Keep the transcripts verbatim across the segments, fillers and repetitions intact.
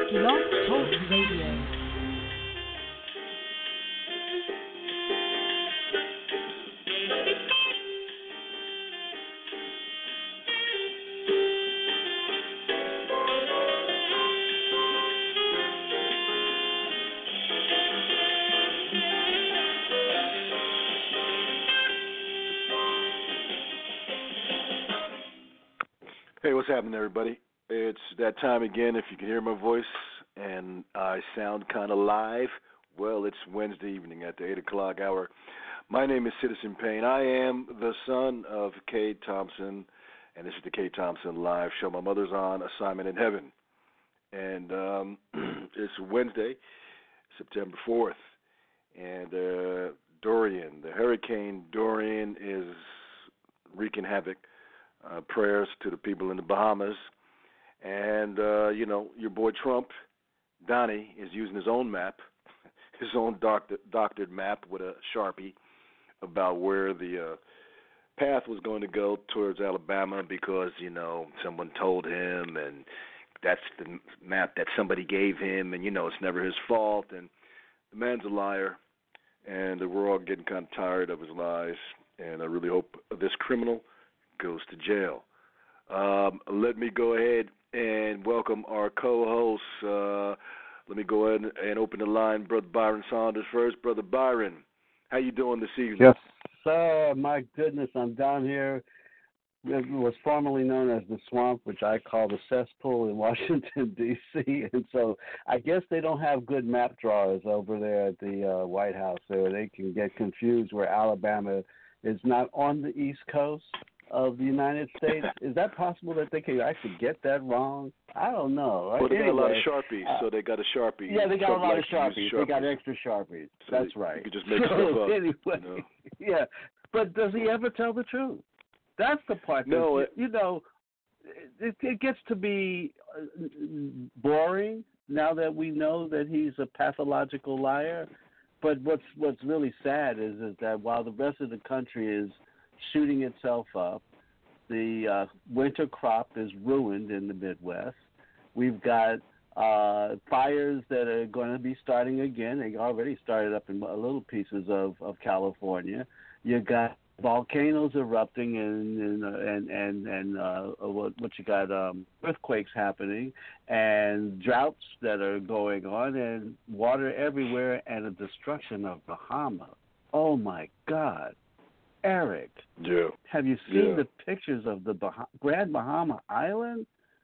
Blog Talk Radio. Hey, what's happening, everybody? It's that time again. If you can hear my voice and I sound kind of live, well, it's Wednesday evening at the eight o'clock hour. My name is Citizen Payne. I am the son of Kay Thompson, and this is the Kay Thompson Live Show. My mother's on assignment in heaven, and um, it's Wednesday, September fourth, and uh, Dorian, the Hurricane Dorian, is wreaking havoc. Uh, prayers to the people in the Bahamas. And, uh, you know, your boy Trump, Donnie, is using his own map, his own doctor, doctored map with a Sharpie about where the uh, path was going to go towards Alabama because, you know, someone told him, and that's the map that somebody gave him, and, you know, it's never his fault. And the man's a liar, and we're all getting kind of tired of his lies. And I really hope this criminal goes to jail. Um, let me go ahead and welcome our co-hosts. Uh, let me go ahead and open the line. Brother Byron Saunders first. Brother Byron, how you doing this evening? Yes, sir. My goodness, I'm down here. It was formerly known as the Swamp, which I call the cesspool in Washington, D C And so I guess they don't have good map drawers over there at the uh, White House, so they can get confused where Alabama is not on the East Coast of the United States. Is that possible that they can actually get that wrong? I don't know. Right? Well, they anyway, got a lot of Sharpies, uh, so they got a Sharpie. Yeah, they got Trump a lot of likes to Sharpies. use They got extra Sharpies. So That's they, right. You could just make so, stuff up. Anyway, you know? yeah. But does he ever tell the truth? That's the part that, no, you, it, you know, it, it gets to be boring now that we know that he's a pathological liar. But what's what's really sad is, is that while the rest of the country is shooting itself up, the uh, winter crop is ruined in the Midwest. We've got uh, fires that are going to be starting again. They already started up in little pieces of, of California. You got volcanoes erupting and and and and, and uh, what, what you got um, earthquakes happening and droughts that are going on and water everywhere and a destruction of Bahama. Oh my God. Eric, yeah. have you seen yeah. the pictures of the bah- Grand Bahama Island?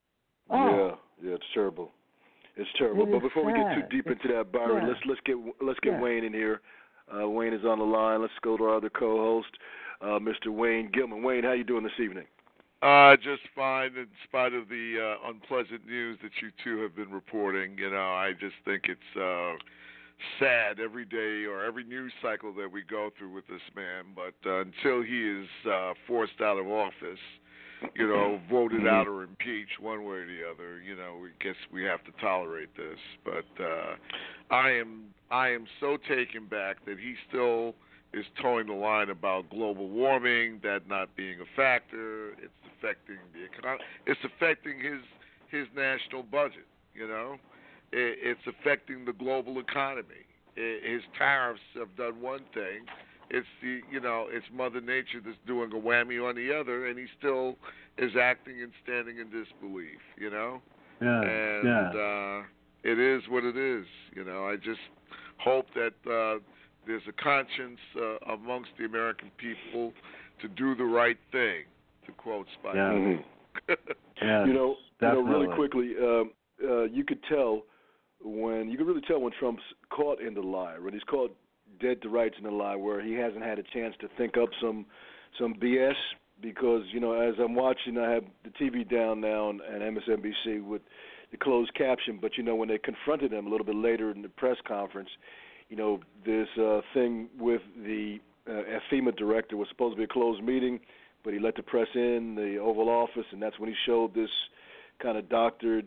Oh. Yeah, yeah, it's terrible. It's terrible. It but before sad. we get too deep it's, into that, Byron, yeah. let's let's get let's get yeah. Wayne in here. Uh, Wayne is on the line. Let's go to our other co-host, uh, Mister Wayne Gilman. Wayne, how you doing this evening? Uh, just fine, in spite of the uh, unpleasant news that you two have been reporting. You know, I just think it's uh, sad every day or every news cycle that we go through with this man. But uh, until he is uh, forced out of office, you know, voted out or impeached one way or the other, you know, we guess we have to tolerate this. But uh, I am I am so taken back that he still is towing the line about global warming, that not being a factor. It's affecting the economy. It's affecting his his national budget. You know, it, it's affecting the global economy. It, his tariffs have done one thing. It's the you know it's Mother Nature that's doing a whammy on the other, and he still is acting and standing in disbelief. You know, yeah, and yeah. Uh, it is what it is. You know, I just hope that uh, there's a conscience uh, amongst the American people to do the right thing. To quote Spike. Yeah. Mm-hmm. yeah. You know, you know, really Definitely. quickly, uh, uh, you could tell when you can really tell when Trump's caught in the lie, when he's caught dead to rights in the lie, where he hasn't had a chance to think up some some B S. Because you know, as I'm watching, I have the T V down now on, on M S N B C with the closed caption. But you know, when they confronted him a little bit later in the press conference, you know, this uh, thing with the uh, FEMA director was supposed to be a closed meeting, but he let the press in the Oval Office, and that's when he showed this kind of doctored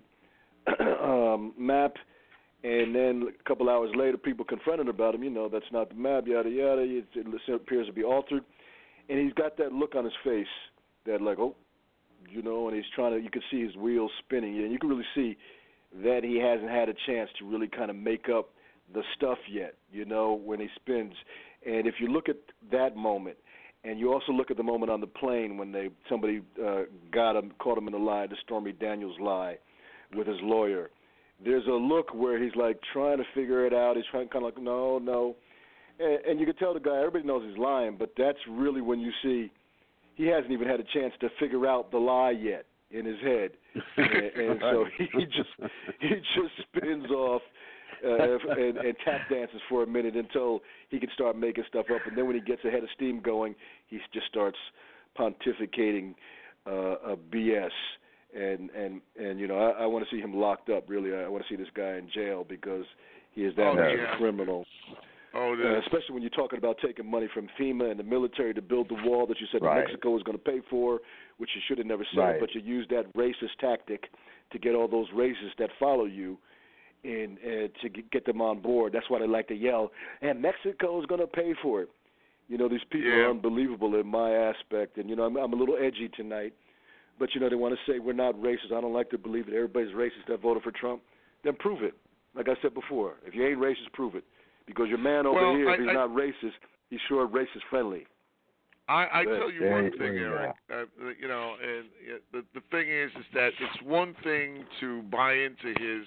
um, map. And then a couple hours later, people confronted about him. You know, that's not the map, yada, yada. It, it appears to be altered. And he's got that look on his face that like, oh, you know, and he's trying to, you can see his wheels spinning. And you can really see that he hasn't had a chance to really kind of make up the stuff yet, you know, when he spins. And if you look at that moment, and you also look at the moment on the plane when they somebody uh, got him, caught him in the lie, the Stormy Daniels lie, with his lawyer, there's a look where he's like trying to figure it out. He's trying kind of like, no, no. And, and you can tell the guy, everybody knows he's lying, but that's really when you see he hasn't even had a chance to figure out the lie yet in his head. and, and so he just he just spins off uh, and, and tap dances for a minute until he can start making stuff up. And then when he gets a head of steam going, he just starts pontificating uh, a B S. And, and, and you know, I, I want to see him locked up, really. I want to see this guy in jail because he is that oh, much yeah. a criminal. Oh, uh, especially when you're talking about taking money from FEMA and the military to build the wall that you said right. Mexico was going to pay for, which you should have never said, right. but you used that racist tactic to get all those racists that follow you in uh, to get them on board. That's why they like to yell, and Mexico is going to pay for it. You know, these people yeah. are unbelievable in my aspect, and, you know, I'm, I'm a little edgy tonight. But, you know, they want to say we're not racist. I don't like to believe that everybody's racist that voted for Trump. Then prove it. Like I said before, if you ain't racist, prove it. Because your man over well, here, I, if he's I, not racist, he's sure racist friendly. I, I But, tell you there, one thing, yeah. Eric. Uh, you know, and uh, the the thing is, is that it's one thing to buy into his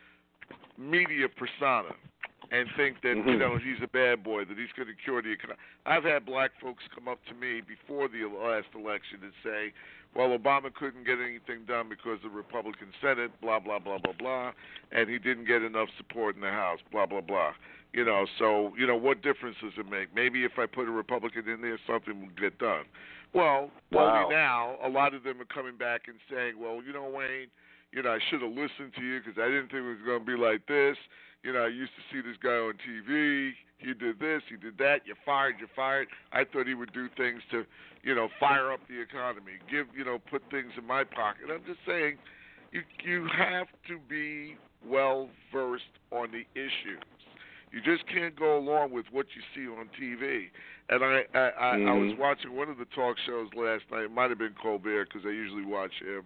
media persona and think that mm-hmm. you know he's a bad boy, that he's going to cure the economy. I've had black folks come up to me before the last election and say, well, Obama couldn't get anything done because of the Republican Senate, blah, blah, blah, blah, blah, and he didn't get enough support in the House, blah, blah, blah. You know, so, you know, what difference does it make? Maybe if I put a Republican in there, something will get done. Well, wow. only now, a lot of them are coming back and saying, well, you know, Wayne, you know, I should have listened to you because I didn't think it was going to be like this. You know, I used to see this guy on T V. He did this, he did that. You're fired, you're fired. I thought he would do things to, you know, fire up the economy, give, you know, put things in my pocket. I'm just saying, you you have to be well versed on the issues. You just can't go along with what you see on T V. And I I, I, mm-hmm. I was watching one of the talk shows last night. It might have been Colbert because I usually watch him,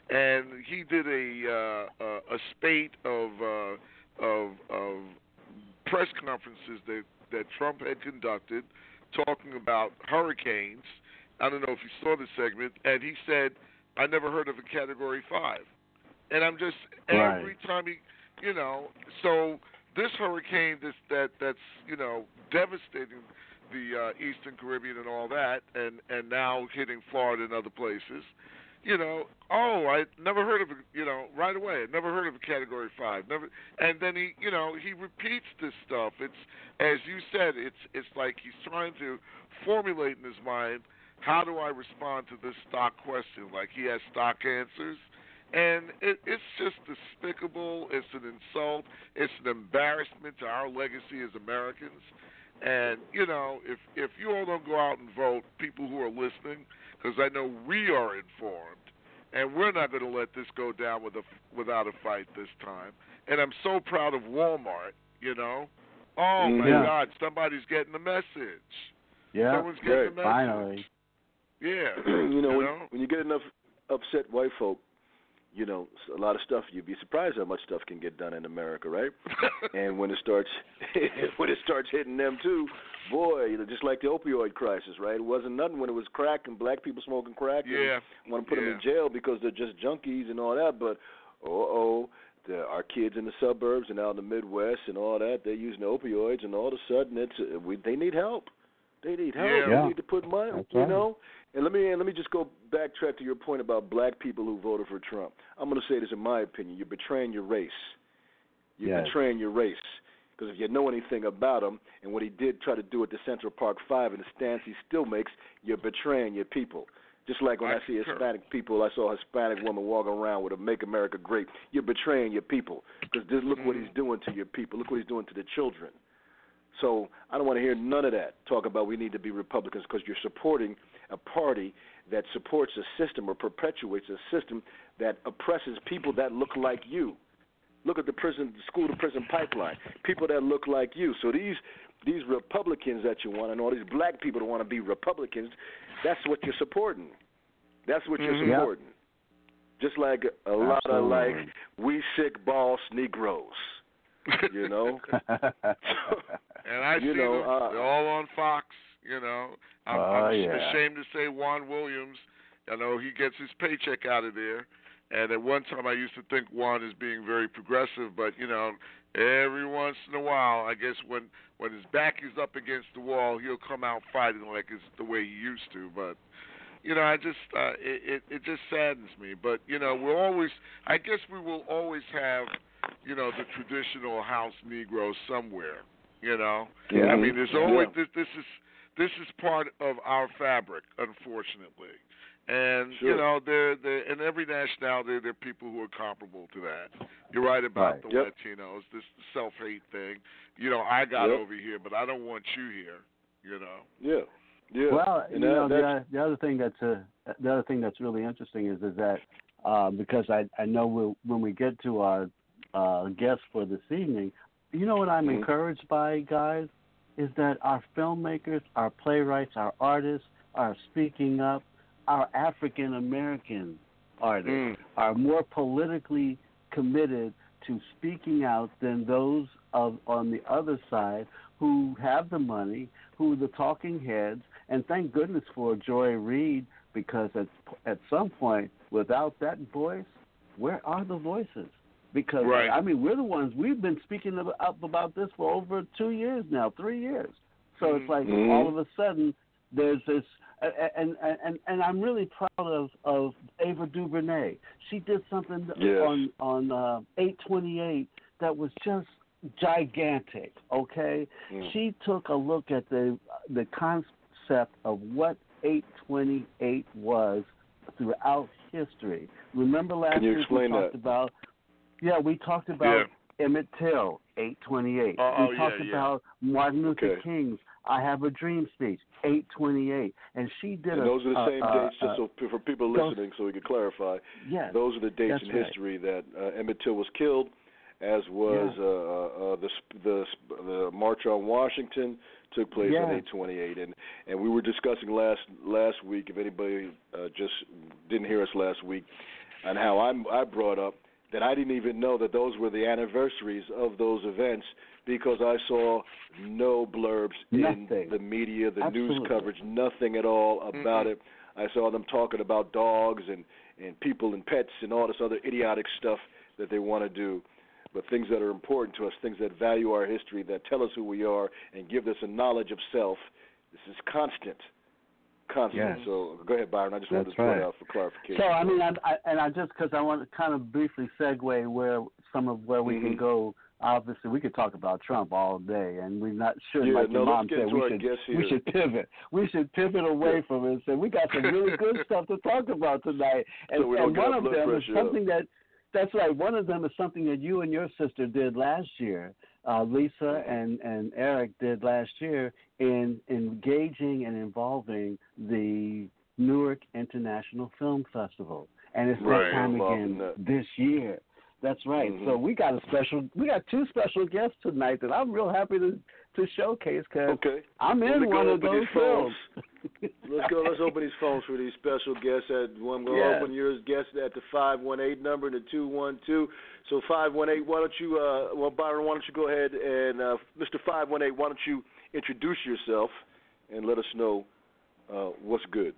and he did a uh, a, a spate of uh, of of press conferences that, that Trump had conducted talking about hurricanes. I don't know if you saw the segment, and he said, I never heard of a Category five. And I'm just, right. every time he, you know, so this hurricane this, that that's, you know, devastating the uh, Eastern Caribbean and all that, and, and now hitting Florida and other places, you know, oh, I never heard of it, you know, right away. I never heard of a Category five. Never, and then he, you know, he repeats this stuff. It's, as you said, it's it's like he's trying to formulate in his mind, how do I respond to this stock question? Like he has stock answers. And it, it's just despicable. It's an insult. It's an embarrassment to our legacy as Americans. And, you know, if if you all don't go out and vote, people who are listening, because I know we are informed, and we're not going to let this go down with a, without a fight this time. And I'm so proud of Walmart, you know. Oh, my yeah. God, somebody's getting the message. Yeah, Someone's getting right. the message. Finally. Yeah. you know, you when, know? when you get enough upset white folk, you know, a lot of stuff, you'd be surprised how much stuff can get done in America, right? And when it starts when it starts hitting them too, boy, you know, just like the opioid crisis, right? It wasn't nothing when it was crack and black people smoking crack Yeah. and want to put yeah. them in jail because they're just junkies and all that, but uh-oh, the, our kids in the suburbs and out in the Midwest and all that, they're using the opioids, and all of a sudden it's uh, we, they need help. They need help. Yeah. They Yeah. need to put money, That's you right. know. And let me and let me just go backtrack to your point about black people who voted for Trump. I'm going to say this in my opinion: you're betraying your race. You're Yes. betraying your race because if you know anything about him and what he did try to do at the Central Park Five and the stance he still makes, you're betraying your people. Just like when I, I see concur. Hispanic people, I saw a Hispanic woman walking around with a "Make America Great." You're betraying your people because just look what Mhm. he's doing to your people. Look what he's doing to the children. So I don't want to hear none of that talk about we need to be Republicans because you're supporting a party that supports a system or perpetuates a system that oppresses people that look like you. Look at the prison, school to prison pipeline. People that look like you. So these these Republicans that you want and all these black people that want to be Republicans, that's what you're supporting. That's what Mhm. you're supporting. just like a Absolutely. lot of like we sick boss Negroes, you know. And I you see know, them. uh, They're all on Fox. You know, I'm, oh, I'm yeah. ashamed to say Juan Williams. I know he gets his paycheck out of there. And at one time, I used to think Juan is being very progressive, but you know, every once in a while, I guess when when his back is up against the wall, he'll come out fighting like it's the way he used to. But you know, I just uh, it, it it just saddens me. But you know, we'll always, I guess we will always have, you know, the traditional house Negro somewhere. You know, yeah. I mean, there's always yeah. this, this is this is part of our fabric, unfortunately. And sure. you know, there, there, in every nationality, there are people who are comparable to that. You're right about Right. the Yep. Latinos, this self-hate thing. You know, I got Yep. over here, but I don't want you here. You know. Yeah. Yeah. Well, and you that, know, that's, the, the other thing that's uh, the other thing that's really interesting is is that uh, because I I know we'll, when we get to our uh, guests for this evening, you know what I'm Mhm. encouraged by, guys, is that our filmmakers, our playwrights, our artists are speaking up. Our African American artists Mm. are more politically committed to speaking out than those of on the other side who have the money, who are the talking heads, and thank goodness for Joy Reid, because at at some point, without that voice, where are the voices? Because Right. I mean, we're the ones we've been speaking up about this for over two years now, three years. So it's like Mhm. all of a sudden there's this. And, and and and I'm really proud of, of Ava DuVernay. She did something Yes. on on uh, eight twenty-eight that was just gigantic. Okay, Mm. she took a look at the the concept of what eight twenty-eight was throughout history. Remember last Can you week we explain talked that? about yeah we talked about Yeah. Emmett Till, eight twenty-eight. Oh, oh, we yeah, talked yeah. about Martin Luther Okay. King's I Have a Dream speech, eight twenty-eight. And she did And a... those are the uh, same uh, dates, just uh, so for people those- listening, so we can clarify. Yes, Those are the dates that's in right. history that uh, Emmett Till was killed, as was Yeah. uh, uh, the, the the March on Washington took place on Yeah. eight twenty-eight, and and we were discussing last last week. If anybody uh, just didn't hear us last week, and how I'm, I brought up that I didn't even know that those were the anniversaries of those events, because I saw no blurbs Nothing. in the media, the Absolutely. news coverage, nothing at all about Mm-mm. it. I saw them talking about dogs and, and people and pets and all this other idiotic stuff that they want to do, but things that are important to us, things that value our history, that tell us who we are and give us a knowledge of self. This is constant. Constant. Yes. So go ahead, Byron. I just wanted That's to throw it right. out for clarification. So, I mean, I, I, and I just, because I want to kind of briefly segue where some of where we Mhm. can go. Obviously, we could talk about Trump all day, and we're not sure, Yeah, like no, your let's mom get said, into we our should, guests we here. should pivot. We should pivot away Yeah. from it. And we got some really good stuff to talk about tonight. And, So we don't and get one our of blood them is pressure up. something that, that's right, one of them is something that you and your sister did last year. Uh, Lisa and, and Eric did last year in engaging and involving the Newark International Film Festival. And it's Right. that time Involved again in that. this year. That's right. Mhm. So we got a special, we got two special guests tonight that I'm real happy to to showcase, because Okay. I'm Let me in go one of open those these phones. films. Let's go. Let's open these phones for these special guests. At I'm going to Yeah. open yours guests at the five one eight number and the two one two. So five one eight. Why don't you? Uh, well, Byron, why don't you go ahead and uh, Mister five one eight? Why don't you introduce yourself and let us know uh, what's good.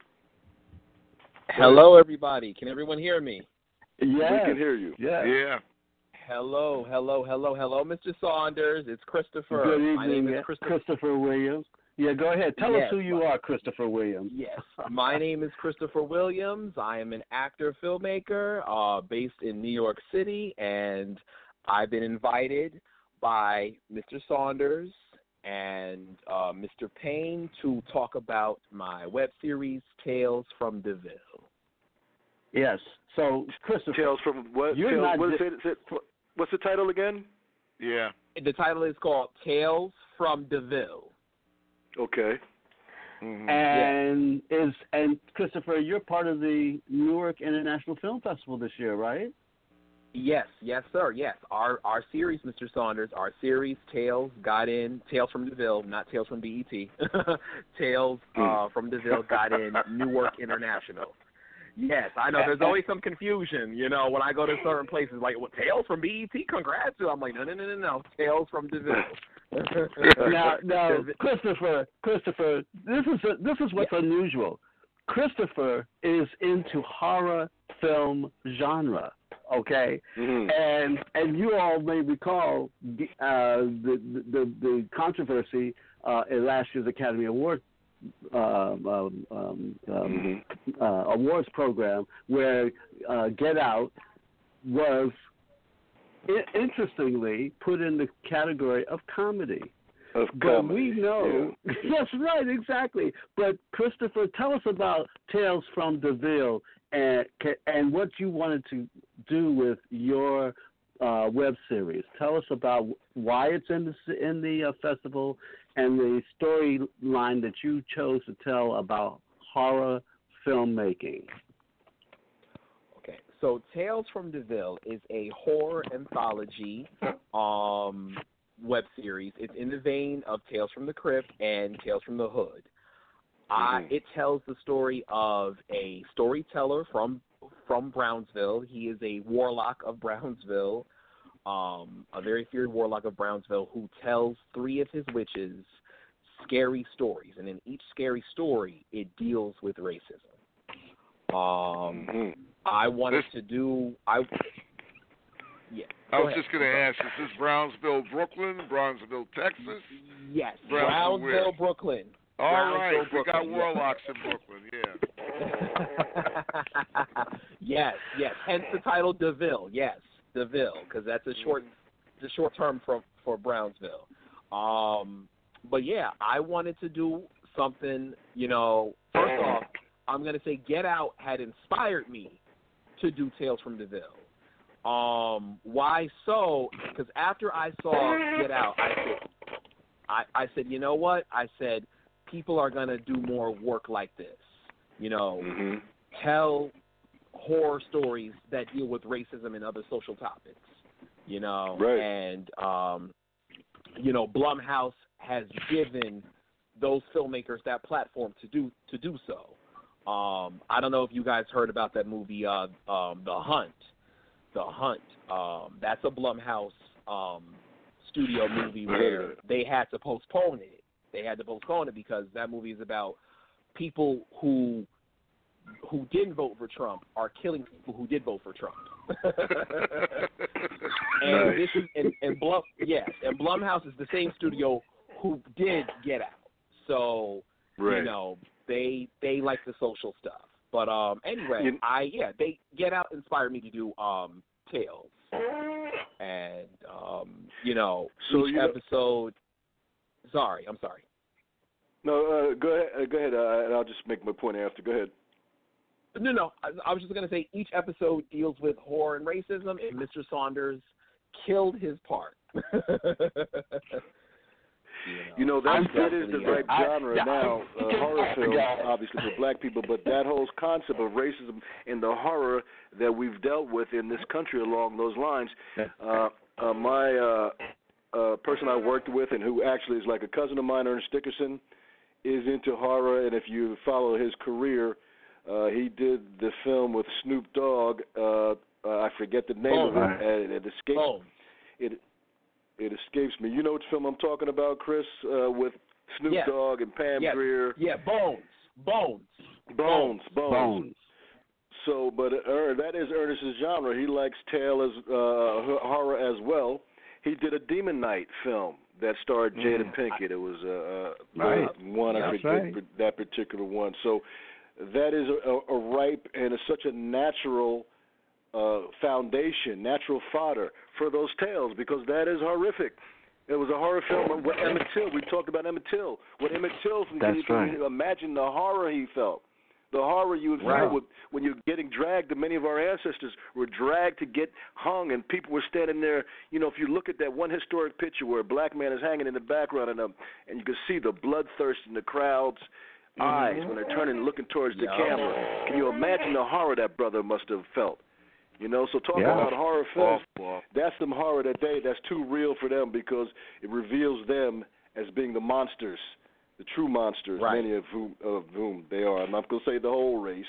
Hello, everybody. Can everyone hear me? Yes. We can hear you. Yes. Yeah. Hello, hello, hello, hello, Mister Saunders. It's Christopher. Good evening, My name is yeah. Christopher. Christopher Williams. Yeah, go ahead. Tell Yes, us who you my- are, Christopher Williams. Yes, my name is Christopher Williams. I am an actor, filmmaker, uh, based in New York City, and I've been invited by Mister Saunders and uh, Mister Payne to talk about my web series, Tales from DeVille. Yes. So, Christopher, Tales from what? You're Tales, not what is just- it, is it- what's the title again? Yeah. The title is called Tales from DeVille. Okay. Mm-hmm. and is and Christopher, you're part of the Newark International Film Festival this year, right? Yes, yes, sir. Yes, our our series, Mister Saunders, our series Tales got in Tales from DeVille, not Tales from B E T. Tales uh, from DeVille got in Newark International. Yes, I know. There's always some confusion, you know, when I go to certain places, like, well, Tales from B E T, congrats. I'm like, no, no, no, no, no, Tales from DeVille. now, now, Christopher, Christopher, this is a, this is what's yeah. unusual. Christopher is into horror film genre, okay, mm-hmm. and and you all may recall the uh, the, the the controversy uh, in last year's Academy Award um, um, um, mm-hmm. uh, awards program, where uh, Get Out was I- interestingly put in the category of comedy. Of but comedy. we know, yeah. That's right, exactly. But Christopher, tell us about Tales from DeVille and and what you wanted to do with your uh, web series. Tell us about why it's in the in the uh, festival and the storyline that you chose to tell about horror filmmaking. Okay, so Tales from DeVille is a horror anthology um, web series. It's in the vein of Tales from the Crypt and Tales from the Hood. Mm-hmm. Uh, it tells the story of a storyteller from from Brownsville. He is a warlock of Brownsville, um, a very feared warlock of Brownsville, who tells three of his witches scary stories, and in each scary story, it deals with racism. Um, mm-hmm. I wanted this, to do. I yeah. I was ahead. just going to ask: is this Brownsville, Brooklyn, Brownsville, Texas? Yes, Brownsville, Brownsville, Brooklyn. All Brownsville, right, we Brooklyn, got warlocks in Brooklyn. Yeah. yes, yes. Hence the title DeVille. Yes, DeVille, because that's a short, the short term for for Brownsville. Um, but yeah, I wanted to do something. You know, first off, I'm gonna say Get Out had inspired me to do Tales from DeVille. Um, why so? Because after I saw Get Out, I said, I, I said, you know what? I said, people are going to do more work like this. You know, mm-hmm. tell horror stories that deal with racism and other social topics. You know, right. and, um, you know, Blumhouse has given those filmmakers that platform to do to do so. Um, I don't know if you guys heard about that movie, uh, um, The Hunt. The Hunt. Um, that's a Blumhouse um, studio movie where they had to postpone it. They had to postpone it because that movie is about people who who didn't vote for Trump are killing people who did vote for Trump. and Nice. this is and, and Blum yes, and Blumhouse is the same studio who did Get Out. So right. you know they they like the social stuff. But um, anyway, you, I yeah they Get Out inspired me to do um, Tales, and um, you know so each you episode. Sorry, I'm sorry. No, uh, go ahead. Uh, go ahead, uh, and I'll just make my point after. Go ahead. No, no, I, I was just going to say each episode deals with horror and racism, and Mister Saunders killed his part. you know, you know that, that is the right I, genre I, now, uh, I, horror I, films, I, obviously for black people, but that whole concept of racism and the horror that we've dealt with in this country along those lines, uh, uh, my uh, uh, person I worked with and who actually is like a cousin of mine, Ernest Dickerson, is into horror, and if you follow his career, uh, he did the film with Snoop Dogg. Uh, uh, I forget the name oh, of it. right. And it escapes. Oh. It it escapes me. You know which film I'm talking about, Chris? Uh, with Snoop yes. Dogg and Pam yes. Grier. Yeah, Bones. Bones. Bones. Bones. Bones. So, but uh, that is Ernest's genre. He likes tale as uh, horror as well. He did a Demon Knight film that starred Jada Mm. Pinkett. It was uh, Right. one, I That's forget right. that particular one. So that is a, a ripe and a, such a natural uh, foundation, natural fodder for those tales because that is horrific. It was a horror film with Emmett Till. We talked about Emmett Till. When Emmett Till, from That's you can right. imagine the horror he felt. The horror you would feel Right. with, when you're getting dragged. Many of our ancestors were dragged to get hung, and people were standing there. You know, if you look at that one historic picture where a black man is hanging in the background, and um, and you can see the bloodthirst in the crowd's Mm-hmm. eyes when they're turning and looking towards the Yeah. camera. Can you imagine the horror that brother must have felt? You know, so talking Yeah. about horror films, Awful. that's some horror that they that's too real for them because it reveals them as being the monsters. The true monsters, Right. many of whom of whom they are. I'm not going to say the whole race,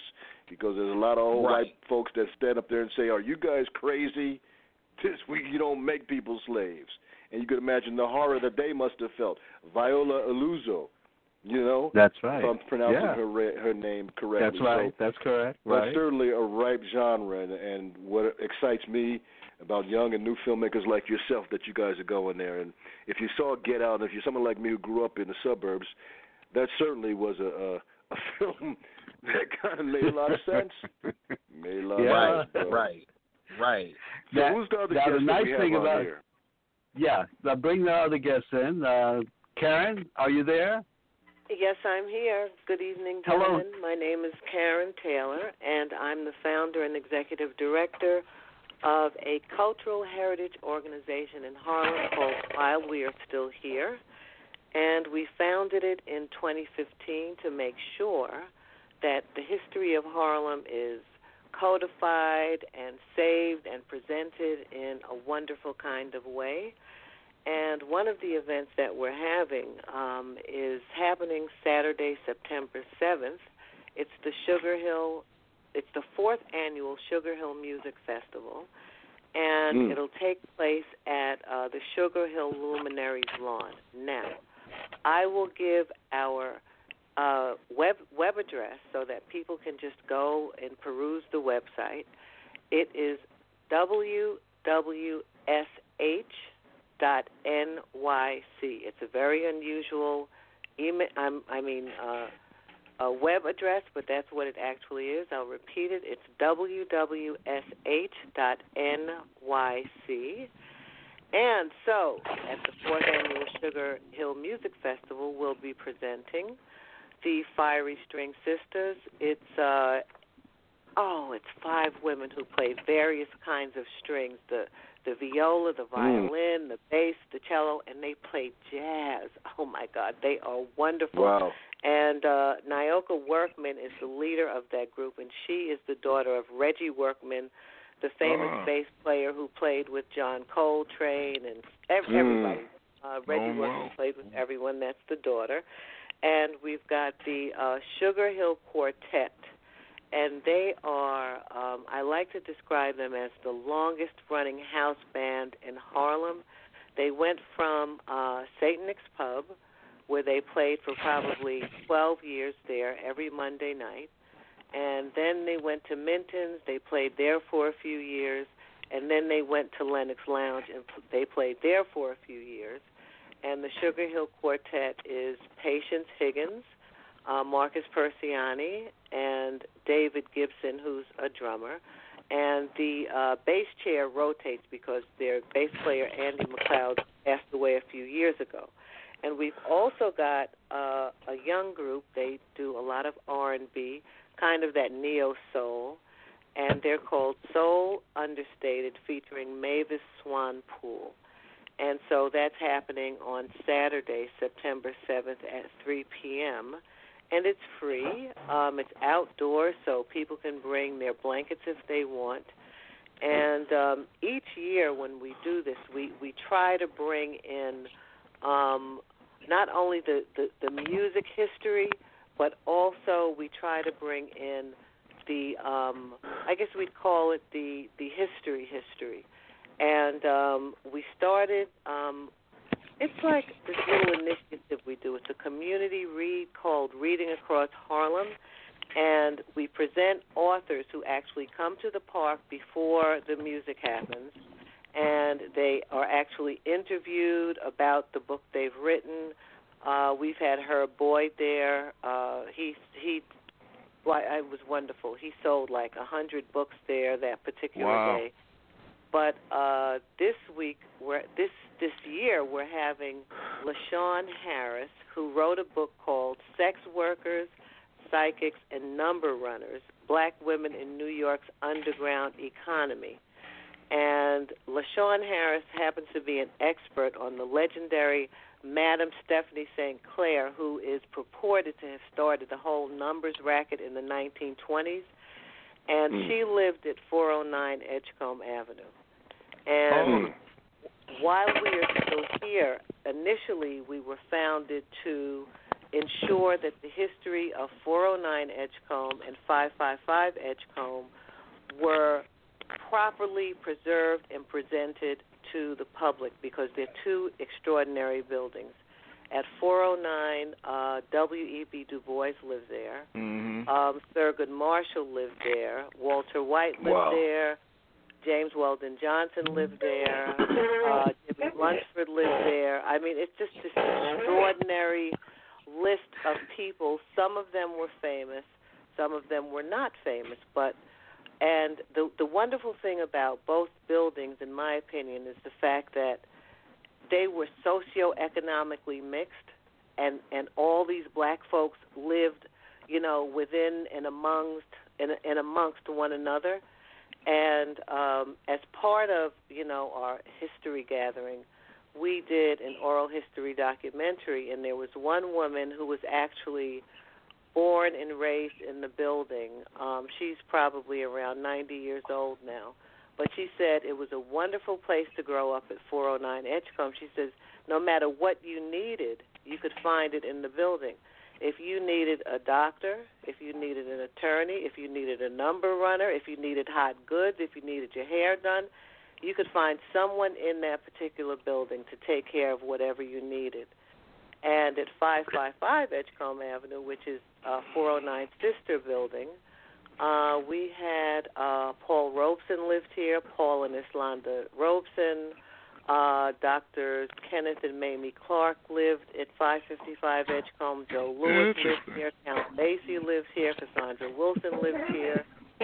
because there's a lot of old Right. white folks that stand up there and say, "Are you guys crazy? This we you don't make people slaves." And you could imagine the horror that they must have felt. Viola Illuso, you know, That's right. if I'm pronouncing Yeah. her ra- her name correctly. That's right. So, That's correct. but Right. certainly a ripe genre, and, and what excites me about young and new filmmakers like yourself that you guys are going there. And if you saw Get Out, and if you're someone like me who grew up in the suburbs, that certainly was a a, a film that kind of made a lot of sense. Made a lot Yeah. of sense. bro. Right. Right. So That- who's the other now, guest the that nice we have thing on about- here? Yeah. Now bring the other guests in. Uh, Karen, are you there? Yes, I'm here. Good evening, Hello. gentlemen. My name is Karen Taylor, and I'm the founder and executive director of a cultural heritage organization in Harlem called While We Are Still Here. And we founded it in twenty fifteen to make sure that the history of Harlem is codified and saved and presented in a wonderful kind of way. And one of the events that we're having um, is happening Saturday, September seventh. It's the Sugar Hill, it's the fourth annual Sugar Hill Music Festival, and Mm. it'll take place at uh, the Sugar Hill Luminaries Lawn. Now, I will give our uh, web web address so that people can just go and peruse the website. It is w w s h dot n y c. It's a very unusual email. Um, I mean, uh, a web address, but that's what it actually is. I'll repeat it. It's w w s h dot n y c. And so, at the fourth annual Sugar Hill Music Festival, we'll be presenting the Fiery String Sisters. It's uh, oh, it's five women who play various kinds of strings: the the viola, the violin, mm. the bass, the cello, and they play jazz. Oh my God, they are wonderful. Wow. And uh, Nyoka Workman is the leader of that group, and she is the daughter of Reggie Workman, the famous Ah. bass player who played with John Coltrane and ev- Mm. everybody. Uh, Reggie Oh, Workman wow. played with everyone. That's the daughter. And we've got the uh, Sugar Hill Quartet. And they are, um, I like to describe them as the longest-running house band in Harlem. They went from uh, Saint Nick's Pub, where they played for probably twelve years there every Monday night. And then they went to Minton's. They played there for a few years. And then they went to Lenox Lounge, and p- they played there for a few years. And the Sugar Hill Quartet is Patience Higgins, uh, Marcus Persiani, and David Gibson, who's a drummer. And the uh, bass chair rotates because their bass player, Andy McLeod, passed away a few years ago. And we've also got uh, a young group. They do a lot of R and B, kind of that neo-soul. And they're called Soul Understated, featuring Mavis Swanpool. And so that's happening on Saturday, September seventh at three p.m., and it's free. Um, it's outdoors, so people can bring their blankets if they want. And um, each year when we do this, we, we try to bring in um, not only the, the, the music history, but also we try to bring in the, um, I guess we'd call it the, the history history. And um, we started, um, it's like this little initiative we do. It's a community read called Reading Across Harlem. And we present authors who actually come to the park before the music happens. And they are actually interviewed about the book they've written. Uh, we've had Herb Boyd there. Uh, he, he, well, it was wonderful. He sold like a hundred books there that particular Wow. day. But uh, this week, we're, this this year, we're having LaShawn Harris, who wrote a book called Sex Workers, Psychics, and Number Runners, Black Women in New York's Underground Economy. And LaShawn Harris happens to be an expert on the legendary Madame Stephanie Saint Clair, who is purported to have started the whole numbers racket in the nineteen twenties. And Mm. she lived at four oh nine Edgecombe Avenue. And Oh. while we are still here, initially we were founded to ensure that the history of four oh nine Edgecombe and five fifty-five Edgecombe were properly preserved and presented to the public because they're two extraordinary buildings. At four oh nine, uh, W E B. Du Bois lived there. Mm-hmm. Um, Thurgood Marshall lived there. Walter White lived Wow. there. James Weldon Johnson lived there. Uh, Jimmy Lunsford lived there. I mean, it's just this extraordinary list of people. Some of them were famous. Some of them were not famous. But and the the wonderful thing about both buildings, in my opinion, is the fact that they were socioeconomically mixed, and, and all these black folks lived, you know, within and amongst and, and amongst one another. And um, as part of, you know, our history gathering, we did an oral history documentary, and there was one woman who was actually born and raised in the building. Um, she's probably around ninety years old now. But she said it was a wonderful place to grow up at four oh nine Edgecombe. She says no matter what you needed, you could find it in the building. If you needed a doctor, if you needed an attorney, if you needed a number runner, if you needed hot goods, if you needed your hair done, you could find someone in that particular building to take care of whatever you needed. And at five fifty-five Edgecombe Avenue, which is uh, four oh nine's sister building, Uh, we had uh, Paul Robeson lived here, Paul and Islanda Robeson. Uh, Doctors Kenneth and Mamie Clark lived at five fifty-five Edgecombe. Joe Lewis lived here. Count Basie lives here. Cassandra Wilson lives here.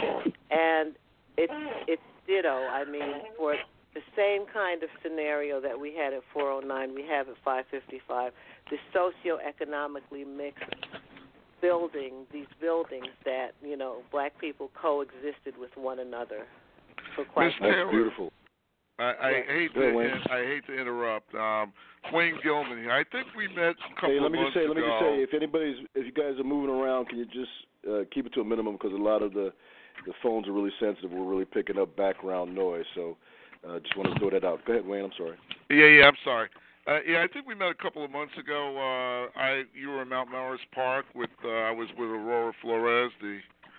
And it's, it's ditto. I mean, for the same kind of scenario that we had at four oh nine, we have at five fifty-five. The socioeconomically mixed building, these buildings that, you know, black people coexisted with one another for quite some time. That's beautiful. I, I Yeah. hate to Go, Wayne. I hate to interrupt. Um, Wayne Gilman here. I think we met a couple Hey, let of me months just say, ago. let me just say, if anybody's, if you guys are moving around, can you just uh, keep it to a minimum because a lot of the the phones are really sensitive. We're really picking up background noise, so uh, just want to throw that out. Go ahead, Wayne. I'm sorry. Yeah, yeah. I'm sorry. Uh, yeah, I think we met a couple of months ago. Uh, I you were in Mount Morris Park with uh, I was with Aurora Flores. The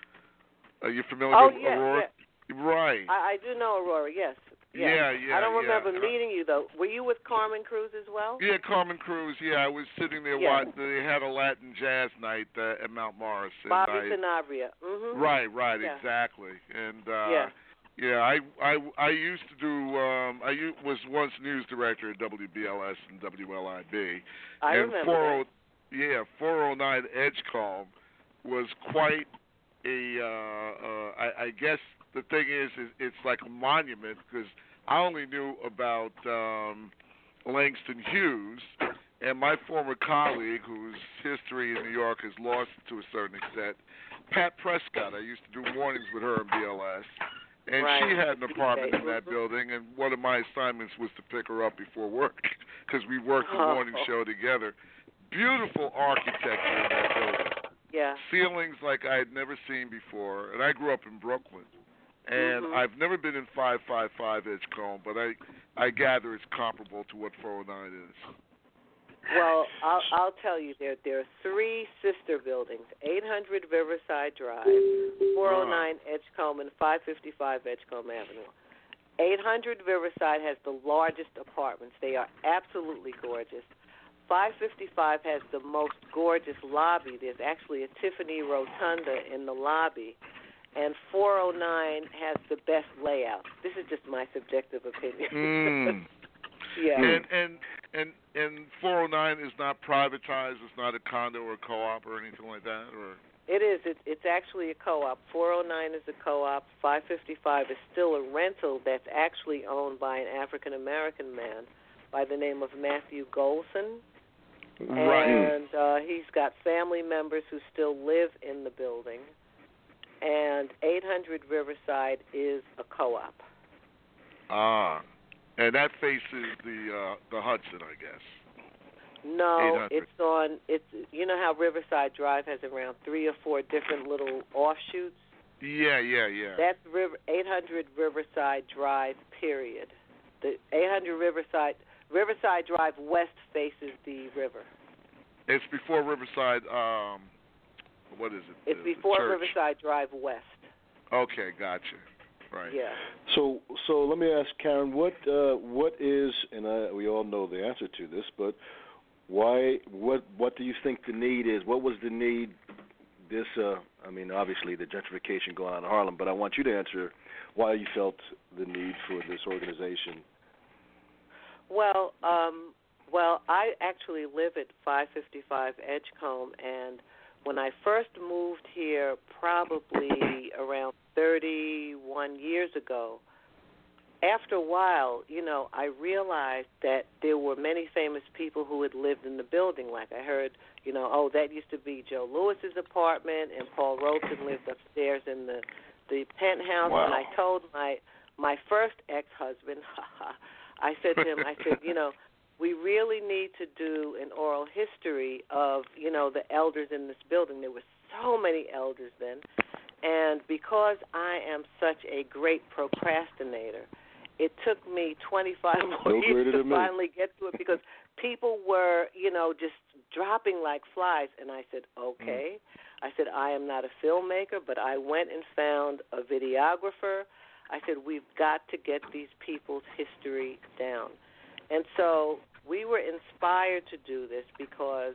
are you familiar Oh, with yeah, Aurora? yeah. Right. I, I do know Aurora, yes. yes. Yeah, yeah. I don't yeah. remember meeting you, though. Were you with Carmen Cruz as well? Yeah, Carmen Cruz. Yeah, I was sitting there. Yeah. Watching, they had a Latin jazz night uh, at Mount Morris. And Bobby I, Sanabria. Mm-hmm. Right, right, Yeah. exactly. And uh, Yeah. yeah, I, I, I used to do. Um, I u- was once news director at W B L S and W L I B. I and remember four, that. Yeah, four oh nine Edgecombe was quite a. Uh, uh, I, I guess the thing is, is, it's like a monument because I only knew about um, Langston Hughes, and my former colleague, whose history in New York is lost to a certain extent, Pat Prescott. I used to do mornings with her in B L S. And Right. she had an apartment in that Mhm. building, and one of my assignments was to pick her up before work because we worked the morning Oh. show together. Beautiful architecture in that building. Yeah. Ceilings like I had never seen before. And I grew up in Brooklyn. And Mhm. I've never been in five fifty-five Edgecombe, but I, I gather it's comparable to what four oh nine is. Well, I'll, I'll tell you, there there are three sister buildings: eight hundred Riverside Drive, four oh nine Edgecombe, and five fifty-five Edgecombe Avenue. eight hundred Riverside has the largest apartments. They are absolutely gorgeous. five fifty-five has the most gorgeous lobby. There's actually a Tiffany Rotunda in the lobby. And four oh nine has the best layout. This is just my subjective opinion. Mm. Yeah. And and and and four oh nine is not privatized. It's not a condo or a co-op or anything like that, or. It is. It, it's actually a co-op. four oh nine is a co-op. five fifty-five is still a rental that's actually owned by an African-American man by the name of Matthew Golson. Right. And uh, he's got family members who still live in the building. And eight hundred Riverside is a co-op. Ah. And that faces the uh, the Hudson, I guess. No, eight hundred. it's on. It's you know how Riverside Drive has around three or four different little offshoots. Yeah, yeah, yeah. That's River, eight hundred Riverside Drive. Period. The eight hundred Riverside Riverside Drive west faces the river. It's before Riverside. Um, what is it? It's the, before the church. Riverside Drive West. Okay, gotcha. Right. Yeah. So, so let me ask Karen, what uh, what is, and I, we all know the answer to this, but why? What what do you think the need is? What was the need? This, uh, I mean, obviously the gentrification going on in Harlem, but I want you to answer why you felt the need for this organization. Well, um, well, I actually live at five fifty-five Edgecombe, and when I first moved here, probably around thirty-one years ago, after a while, you know, I realized that there were many famous people who had lived in the building. Like I heard, you know, oh, that used to be Joe Lewis's apartment, and Paul Robeson lived upstairs in the the penthouse. Wow. And I told my my first ex-husband, I said to him, I said, you know, we really need to do an oral history of, you know, the elders in this building. There were so many elders then. And because I am such a great procrastinator, it took me twenty-five more No years to me. finally get to it because people were, you know, just dropping like flies. And I said, okay. Mm. I said, I am not a filmmaker, but I went and found a videographer. I said, we've got to get these people's history down. And so we were inspired to do this because,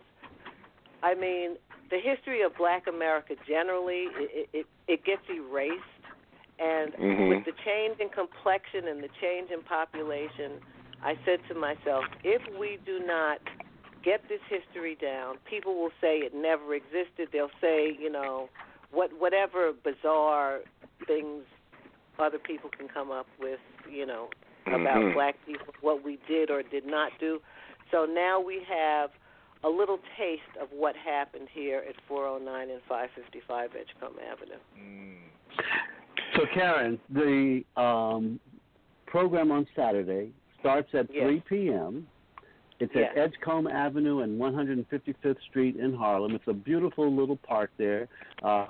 I mean, the history of Black America generally, it, it, it gets erased. And mm-hmm. with the change in complexion and the change in population, I said to myself, if we do not get this history down, people will say it never existed. They'll say, you know, what whatever bizarre things other people can come up with, you know, about mm-hmm. Black people, what we did or did not do. So now we have a little taste of what happened here at four oh nine and five fifty-five Edgecombe Avenue. Mm. So, Karen, the um, program on Saturday starts at yes. three p.m. It's yes. at Edgecombe Avenue and one hundred fifty-fifth Street in Harlem. It's a beautiful little park there. Uh,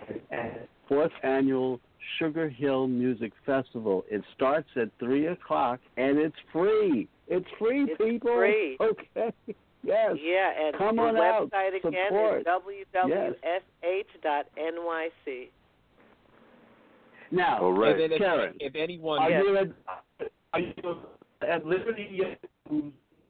fourth annual Sugar Hill Music Festival. It starts at three o'clock, and it's free. It's free, it's people. Free. Okay. Yes. Yeah, and Come the on out. website again Support. is w w s h dot n y c. Now, All right. if, Karen, if anyone, are yes. you at, are you at liberty yet to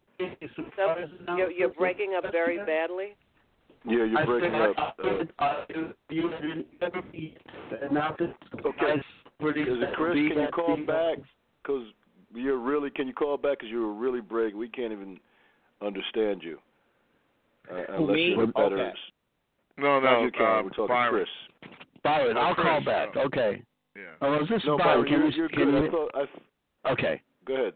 So you're, you're breaking up very badly. Yeah, you're I breaking said, up. Uh, uh, you never be not this. Okay. Is it Chris? Can you call back? Because you're really. Can you call back? Because you're really breaking. We can't even understand you. Uh, unless me? you're better. Okay. No, Not no, you, Karen. uh, We're talking Byron. Chris. Byron, Oh, I'll Chris, call back. no. Okay. Yeah. Oh, is this No, Byron? Byron, Can you're, you, you're can good. you, I thought. I, okay. Go ahead.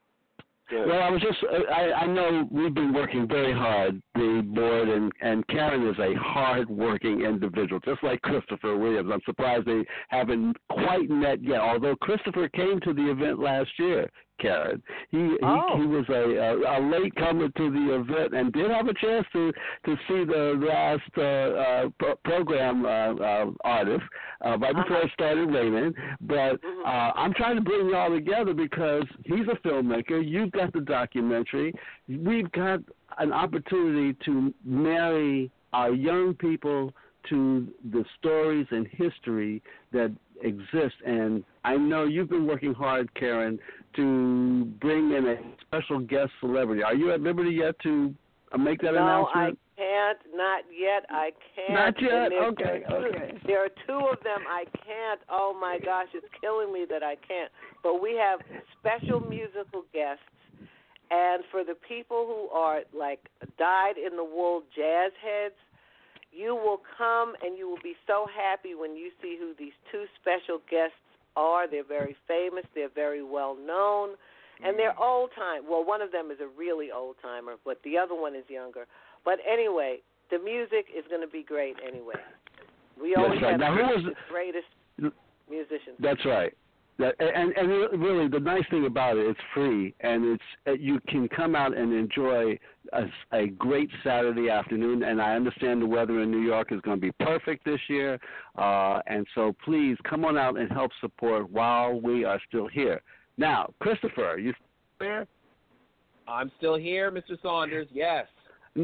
Go ahead. Well, I was just, I, I know we've been working very hard, the board, and, and Karen is a hard-working individual, just like Christopher Williams. I'm surprised they haven't quite met yet, although Christopher came to the event last year, Karen. He Oh. he, he was a, a, a late comer to the event and did have a chance to, to see the last uh, uh, pro- program uh, uh, artist uh, right before Uh-huh. it started raining. But uh, I'm trying to bring y'all together because he's a filmmaker. You've got the documentary. We've got an opportunity to marry our young people to the stories and history that exist. And I know you've been working hard, Karen, to bring in a special guest celebrity. Are you at liberty yet to uh, make that no, announcement? I can't. Not yet. I can't. Not yet? And there- Okay, okay. There are two of them. I can't. Oh, my gosh. It's killing me that I can't. But we have special musical guests. And for the people who are, like, dyed-in-the-wool jazz heads, you will come and you will be so happy when you see who these two special guests are. They're very famous. They're very well known. And they're old-time. Well, one of them is a really old-timer, but the other one is younger. But anyway, the music is going to be great anyway. We Yes, always right. have Now, who the was- greatest musicians. That's right. That, and, and really, the nice thing about it, it's free, and it's you can come out and enjoy a, a great Saturday afternoon. And I understand the weather in New York is going to be perfect this year, uh, and so please come on out and help support while we are still here. Now, Christopher, are you there? I'm still here, Mister Saunders. Yes. Now,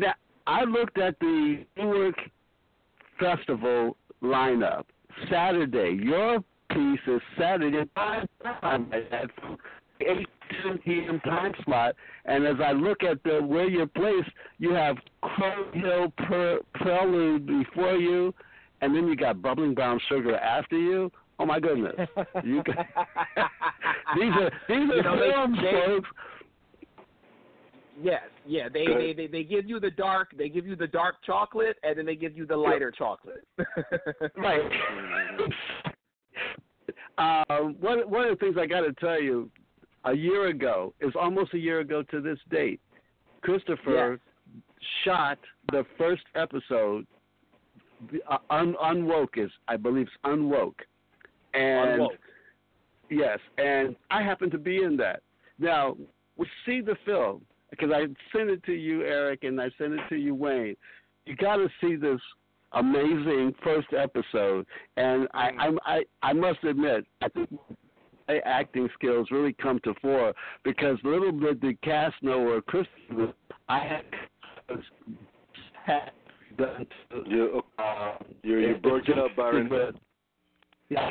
I looked at the Newark Festival lineup. Saturday, your piece is Saturday time from eight to ten p.m. time slot. And as I look at the where you're placed, you have Crow Hill per, Prelude before you, and then you got Bubbling Brown Sugar after you. Oh my goodness! You got, these are these are you know, films, they, they, folks. Yes, yeah. They, they they they give you the dark. They give you the dark chocolate, and then they give you the lighter chocolate. Right. uh, one one of the things I got to tell you, a year ago, it's almost a year ago to this date, Christopher yes. shot the first episode. Uh, un, unwoke is, I believe, it's Unwoke. And Unwoke. Yes, and I happen to be in that. Now, we see the film, because I sent it to you, Eric, and I sent it to you, Wayne. You got to see this amazing first episode, and I, I, I, I must admit, I think my acting skills really come to fore, because little bit the cast know or Christopher, I had, had done. To, you, uh, you're you're broken up, Byron. Yeah,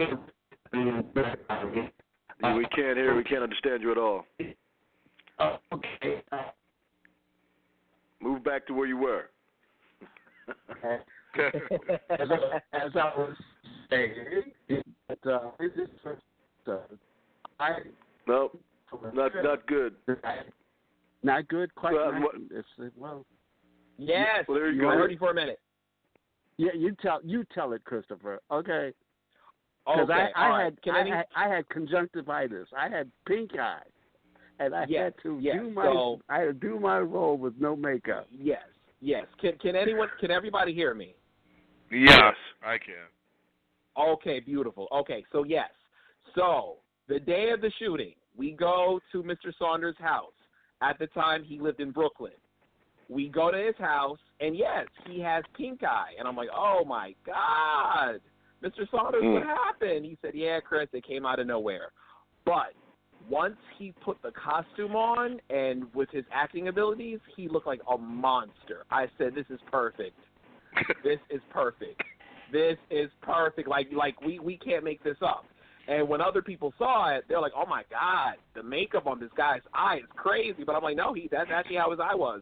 uh, we can't hear. We can't understand you at all. Uh, okay. Uh, Move back to where you were. as, I, as I was saying, but, uh, this is uh, I. No, not not good. Not good. Quite well, not. What, it's, well. Yes. Well, there you, you go. go. I heard you for a minute. Yeah, you tell you tell it, Christopher. Okay. Because okay, I, I right. had Can I any... had I had conjunctivitis. I had pink eye, and I yes, had to yes. do my so, I had to do my role with no makeup. Yes, yes. Can can anyone can everybody hear me? Yes, I can. Okay, beautiful. Okay, so yes. So the day of the shooting, we go to Mister Saunders' house. At the time, he lived in Brooklyn. We go to his house, and yes, he has pink eye. And I'm like, oh, my God. Mister Saunders, mm. what happened? He said, yeah, Chris, it came out of nowhere. But once he put the costume on and with his acting abilities, he looked like a monster. I said, this is perfect. This is perfect. This is perfect. Like, like we, we can't make this up. And when other people saw it, they're like, oh, my God, the makeup on this guy's eye is crazy. But I'm like, no, he that's actually how his eye was.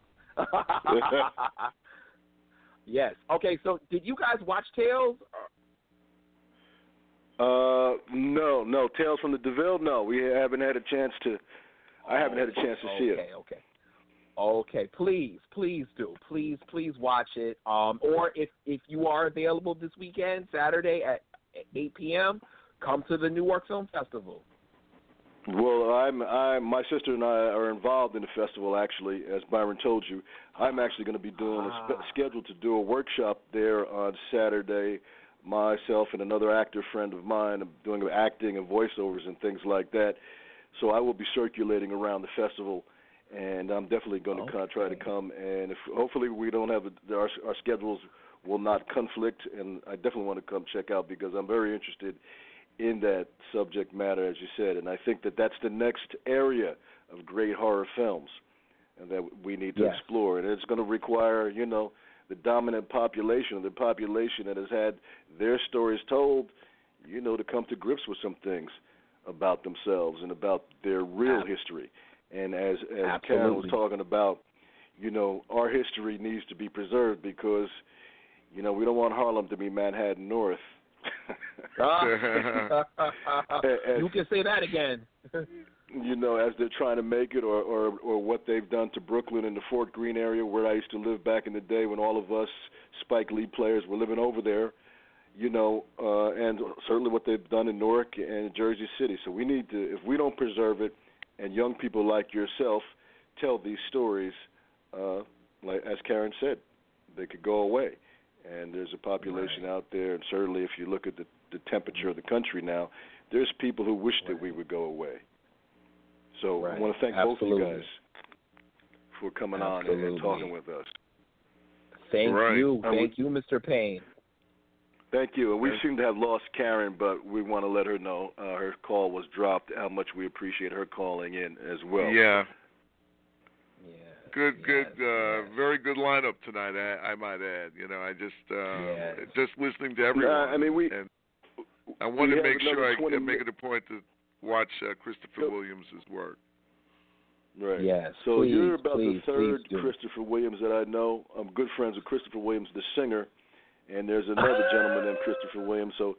Yes. Okay, so did you guys watch Tales? Uh, no, no. Tales from the DeVille? No, we haven't had a chance to. I haven't had a chance to okay, see it. Okay, okay. Okay, please, please do. Please, please watch it. Um, or if, if you are available this weekend, Saturday at eight p.m., come to the Newark Film Festival. Well, I'm, I'm, my sister and I are involved in the festival, actually, as Byron told you. I'm actually going to be doing ah. a spe- scheduled to do a workshop there on Saturday. Myself and another actor friend of mine are doing acting and voiceovers and things like that. So I will be circulating around the festival, and I'm definitely going to okay. try to come. And if hopefully we don't have a, our, our schedules will not conflict, and I definitely want to come check out because I'm very interested in that subject matter, as you said, and I think that that's the next area of great horror films and that we need to yes. explore. And it's going to require, you know, the dominant population, the population that has had their stories told, you know, to come to grips with some things about themselves and about their real history. And as, as Karen was talking about, you know, our history needs to be preserved because, you know, we don't want Harlem to be Manhattan North. uh, as, you can say that again. You know, as they're trying to make it, or, or or what they've done to Brooklyn and the Fort Greene area, where I used to live back in the day when all of us Spike Lee players were living over there. You know, uh, and certainly what they've done in Newark and Jersey City. So we need to, if we don't preserve it, and young people like yourself tell these stories, uh, like as Karen said, they could go away. And there's a population right. out there, and certainly if you look at the, the temperature of the country now, there's people who wish right. that we would go away. So right. I want to thank Absolutely. both of you guys for coming Absolutely. on and talking with us. Thank right. you. And thank we, you, Mister Payne. Thank you. And we seem to have lost Karen, but we want to let her know uh, her call was dropped, how much we appreciate her calling in as well. Yeah. Yes. Good, good, Yes, uh, yes. very good lineup tonight. I, I might add. You know, I just, uh, Yes. just listening to everyone. Nah, I mean, we- and I want we to have make sure another I twenty I make mi- it a point to watch uh, Christopher Yep. Williams' work. Right. Yes, So please, you're about please, the third please do. Christopher Williams that I know. I'm good friends with Christopher Williams, the singer, and there's another gentleman named Christopher Williams. So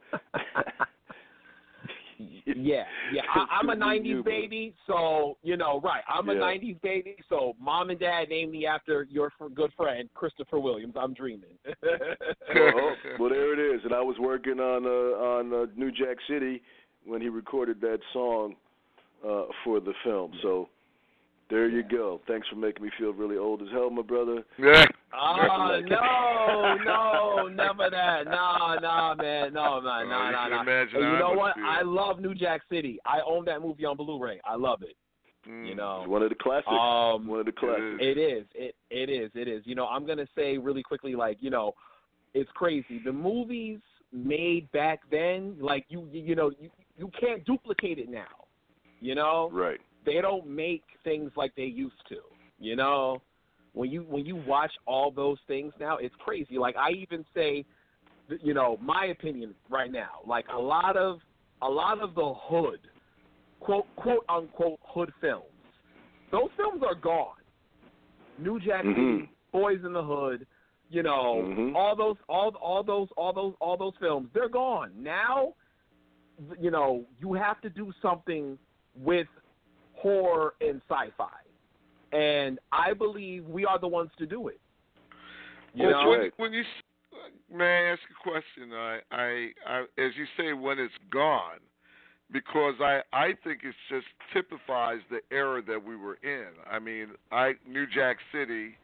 Yeah, yeah. I, I'm a It's nineties you, brother. baby, so you know, right. I'm a Yeah. nineties baby, so mom and dad named me after your fr- good friend Christopher Williams. I'm dreaming. well, well, there it is. And I was working on uh, on uh, New Jack City when he recorded that song uh, for the film. So there you go. Thanks for making me feel really old as hell, my brother. Yeah. Oh no, no, never that. No, no, man, no, man, Oh, no, you no, can no. imagine And how you I know must what? feel. I love New Jack City. I own that movie on Blu-ray. I love it. Mm. You know. It's one of the classics. Um, one of the classics. It is. It it is. It is. You know, I'm gonna say really quickly, like, you know, it's crazy. The movies made back then, like you you, you know, you you can't duplicate it now. You know? Right. They don't make things like they used to. You know? When you when you watch all those things now, it's crazy. Like I even say, you know, my opinion right now, like a lot of a lot of the hood, quote quote unquote hood films, those films are gone. New Jack City, Mhm. Boys in the Hood, you know, Mhm. all those all all those all those all those films, they're gone. Now, you know, you have to do something with horror and sci-fi. And I believe we are the ones to do it. You Well, know? when, when you s- may I ask a question? I, I, I, as you say, when it's gone, because I, I think it's just typifies the era that we were in. I mean, I New Jack City.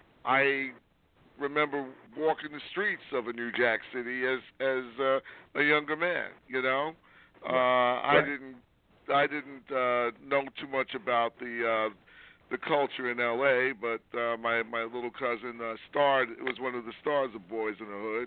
I remember walking the streets of a New Jack City as as uh, a younger man. You know, uh, I Right. didn't I didn't uh, know too much about the. Uh, the culture in L A, but uh, my my little cousin uh, starred. It was one of the stars of Boys in the Hood,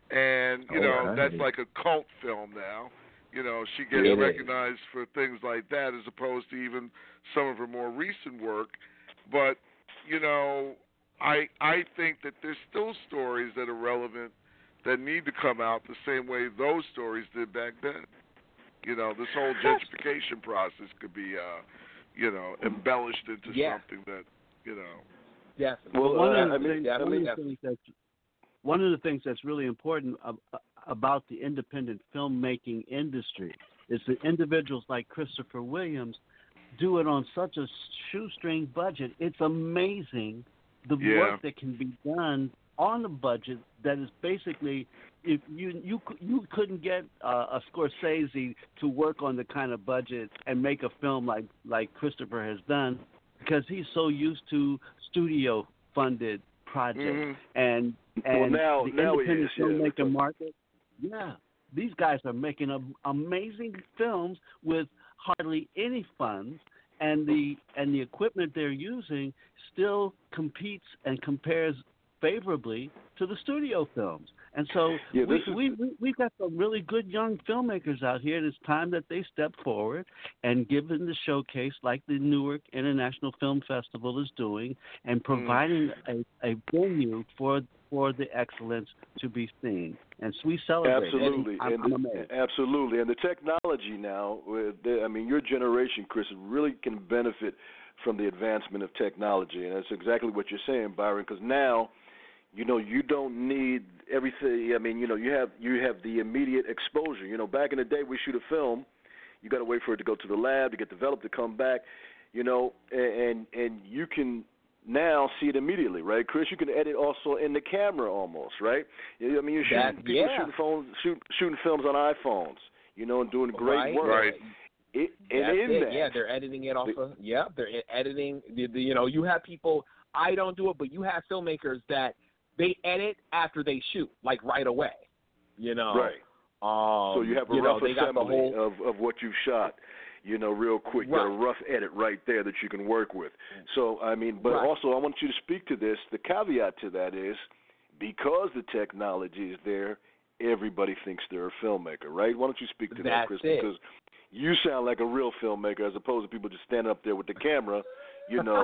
and you know Okay. that's like a cult film now. You know she gets It is. recognized for things like that as opposed to even some of her more recent work. But you know, I I think that there's still stories that are relevant that need to come out the same way those stories did back then. You know, this whole gentrification process could be. Uh, you know, embellished into Yeah. something that, you know. Definitely. Well, one uh, of the I mean, things, yeah, one of the definitely. things that's one of the things that's really important ab- about the independent filmmaking industry is that individuals like Christopher Williams do it on such a shoestring budget. It's amazing the Yeah. work that can be done on a budget that is basically, if you you you couldn't get uh, a Scorsese to work on the kind of budget and make a film like like Christopher has done, because he's so used to studio funded projects Mhm. and Well, and now- the now he independent is, yeah. filmmaker market. Yeah, these guys are making a, amazing films with hardly any funds, and the and the equipment they're using still competes and compares favorably to the studio films. And so Yeah, we, this is- we, we, we've got some really good young filmmakers out here, and it's time that they step forward and give them the showcase like the Newark International Film Festival is doing, and providing a, a venue for for the excellence to be seen. And so we celebrate it. Absolutely, And I'm, and I'm amazed. absolutely, and the technology now. With the, I mean, your generation, Chris, really can benefit from the advancement of technology, and that's exactly what you're saying, Byron. Because now, you know, you don't need everything. I mean, you know, you have you have the immediate exposure. You know, back in the day, we shoot a film, you got to wait for it to go to the lab to get developed to come back. You know, and and you can now see it immediately, right, Chris? You can edit also in the camera, almost, right? I mean, you're shooting That- people yeah. shooting phones, shoot, shooting films on iPhones, you know, and doing great Right. work. Right. It, and That's in it. that, Yeah, they're editing it off the- of. Yeah, they're e- editing. The, the, you know, you have people. I don't do it, but you have filmmakers that they edit after they shoot, like right away. You know. right. Um, So you have a you know, rough they got the assembly whole. of, of what you've shot, you know, real quick. You got a Right. rough edit right there that you can work with. So, I mean, but Right. also I want you to speak to this. The caveat to that is because the technology is there, everybody thinks they're a filmmaker, right? Why don't you speak to that, That's Chris? it. Because you sound like a real filmmaker as opposed to people just standing up there with the camera, you know,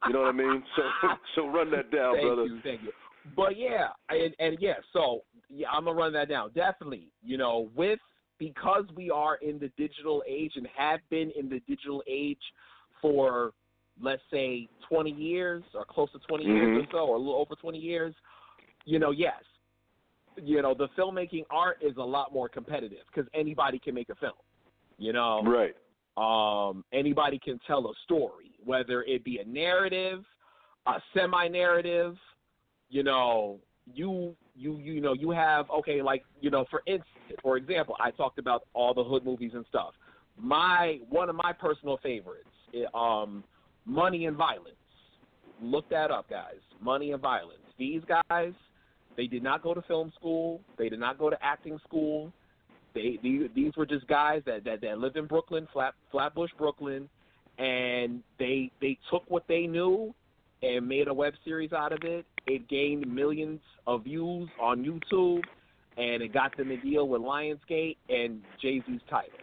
You know what I mean? So so run that down, thank brother. you, thank you. But yeah, and, and yeah, so yeah, I'm gonna run that down. Definitely, you know, with because we are in the digital age and have been in the digital age for, let's say, twenty years or close to twenty mm-hmm. years or so, or a little over twenty years, you know, yes, you know, the filmmaking art is a lot more competitive because anybody can make a film, you know. Right. Um, anybody can tell a story, whether it be a narrative, a semi-narrative, you know, you you you know, you have, okay, like, you know, for instance, for example, I talked about all the hood movies and stuff. My one of my personal favorites, um, Money and Violence. Look that up, guys. Money and Violence. These guys, they did not go to film school. They did not go to acting school. They, they these were just guys that, that, that lived in Brooklyn, Flat, Flatbush, Brooklyn, and they they took what they knew and made a web series out of it. It gained millions of views on YouTube, and it got them a deal with Lionsgate and Jay-Z's title.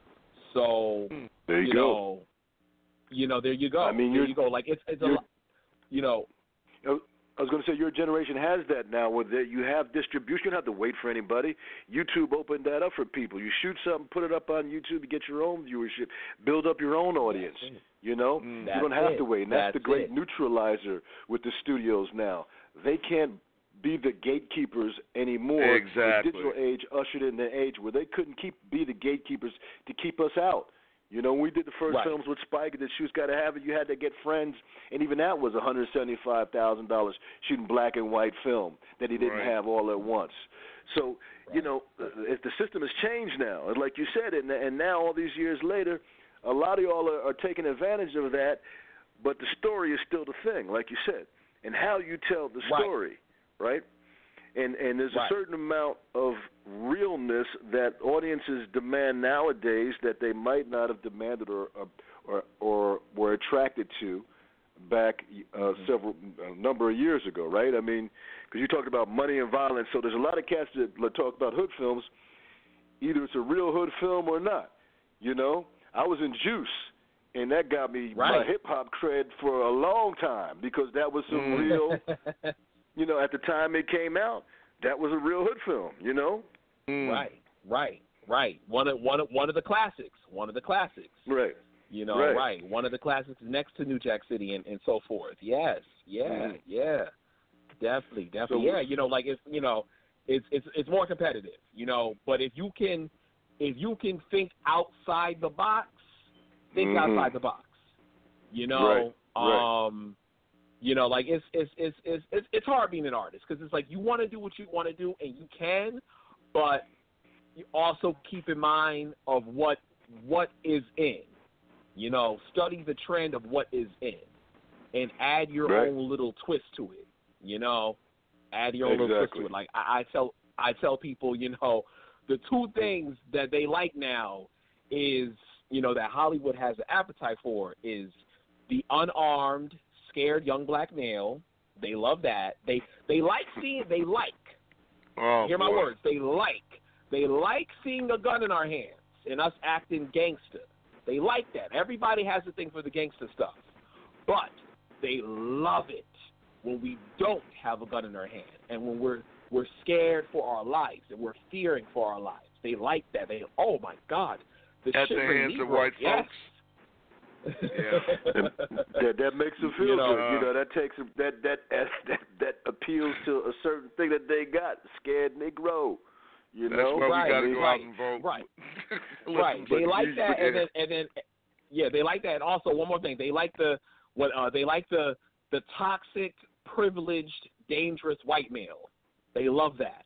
So there you, you go. know, you know, there you go. I mean, there you go. Like it's it's a lot, you know. I was going to say, your generation has that now, where that you have distribution. You don't have to wait for anybody. YouTube opened that up for people. You shoot something, put it up on YouTube, you get your own viewership, build up your own audience. You know, mm, you don't have it. to wait. And that's, that's the great it. neutralizer with the studios now. They can't be the gatekeepers anymore. Exactly. The digital age ushered in the age where they couldn't keep be the gatekeepers to keep us out. You know, when we did the first right. films with Spike and the Shoes Gotta Have It, you had to get friends, and even that was one hundred seventy-five thousand dollars shooting black and white film that he didn't right. have all at once. So, right. you know, if the system has changed now, and like you said, and, and now all these years later, a lot of y'all are, are taking advantage of that, but the story is still the thing, like you said, and how you tell the story, right? right? And and there's right. a certain amount of realness that audiences demand nowadays that they might not have demanded or or or were attracted to back uh, mm-hmm. several a number of years ago, right? I mean, because you talked about Money and Violence, so there's a lot of cats that talk about hood films. Either it's a real hood film or not. You know, I was in Juice, and that got me right. my hip hop cred for a long time because that was some mm. real. You know, at the time it came out, that was a real hood film. You know, mm. right, right, right. One of one of one of the classics. One of the classics. Right. You know, right. right. One of the classics next to New Jack City and, and so forth. Yes, yeah, mm. yeah, definitely, definitely. So, yeah, you know, like it's you know, it's it's it's more competitive. You know, but if you can, if you can think outside the box, think mm-hmm. outside the box. You know, right. um. Right. You know, like it's it's it's it's it's, it's hard being an artist because it's like you want to do what you want to do and you can, but you also keep in mind of what what is in. You know, study the trend of what is in, and add your right. own little twist to it. You know, add your own exactly. little twist to it. Like I, I tell I tell people, you know, the two things that they like now is you know that Hollywood has an appetite for is the unarmed, scared young black male. They love that. They they like seeing. They like. Oh, hear my boy. words. They like. They like seeing a gun in our hands and us acting gangster. They like that. Everybody has a thing for the gangster stuff, but they love it when we don't have a gun in our hand and when we're we're scared for our lives and we're fearing for our lives. They like that. They oh my God, the at shit the hands Negro. of white yes. folks. Yeah. that that makes them feel you know, good. You know, that takes them, that that that that appeals to a certain thing that they got. Scared Negro. You That's know, why right, we got to go right, out and vote. Right, Listen, right. They like you, that, yeah. and then and then yeah, they like that. And also, one more thing, they like the what uh, they like the the toxic, privileged, dangerous white male. They love that.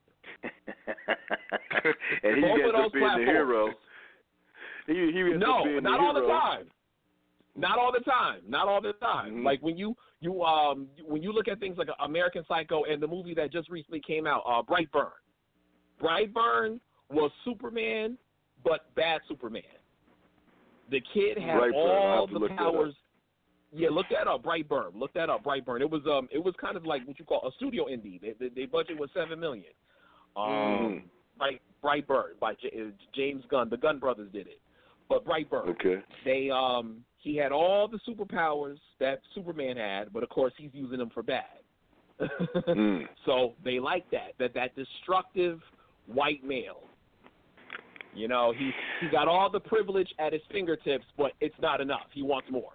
and he Both gets of those to being the hero. He, he ends no, up being not the all hero. the time. Not all the time. Not all the time. Mm-hmm. Like when you you um when you look at things like American Psycho and the movie that just recently came out, uh, Brightburn. Brightburn was Superman, but bad Superman. The kid had Brightburn. all the look powers. Yeah, look that up. Brightburn. Look that up. Brightburn. It was um it was kind of like what you call a studio indie. They, they, their budget was seven million. Um, mm. Bright Brightburn by J, James Gunn. The Gunn brothers did it. But Brightburn. Okay. They um he had all the superpowers that Superman had, but of course he's using them for bad. mm. So they like that, that that destructive white male. You know, he he got all the privilege at his fingertips, but it's not enough. He wants more.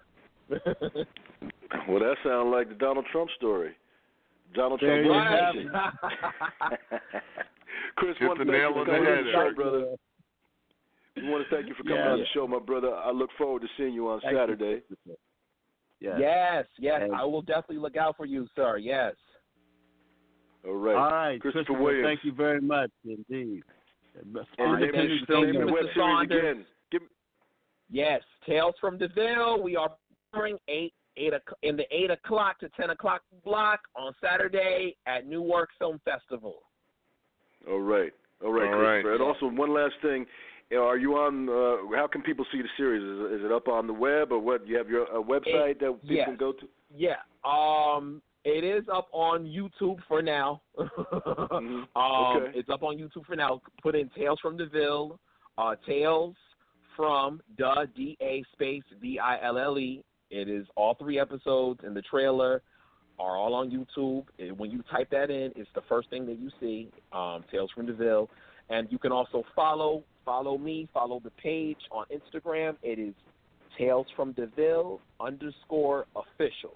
Well, that sounds like the Donald Trump story. Donald there Trump. you have Chris, hit want the to nail on the head, show, Eric. brother. We want to thank you for coming yeah. on the show, my brother. I look forward to seeing you on Thank Saturday. You. Yes, yes, yes. And, I will definitely look out for you, sir. Yes. All right. All right, Christopher, Christopher Williams. Thank you very much indeed. And All right, name thank the you so name of the much, web Mister series Saunders. again. Give me, Yes, Tales from DeVille. We are premiering eight eight in the eight o'clock to ten o'clock block on Saturday at Newark Film Festival. all right. All right, All Christopher. right. And also, one last thing. Are you on, uh, how can people see the series? Is, is it up on the web or what? You have your uh, website It, that people yes. can go to? Yeah. Um, it is up on YouTube for now. mm-hmm. um, Okay. It's up on YouTube for now. Put in Tales from DeVille, uh, Tales from the D A space D I L L E. It is all three episodes in the trailer are all on YouTube. And when you type that in, it's the first thing that you see, um, Tales from DeVille. And you can also follow follow me, follow the page on Instagram. It is Tales from DeVille underscore official.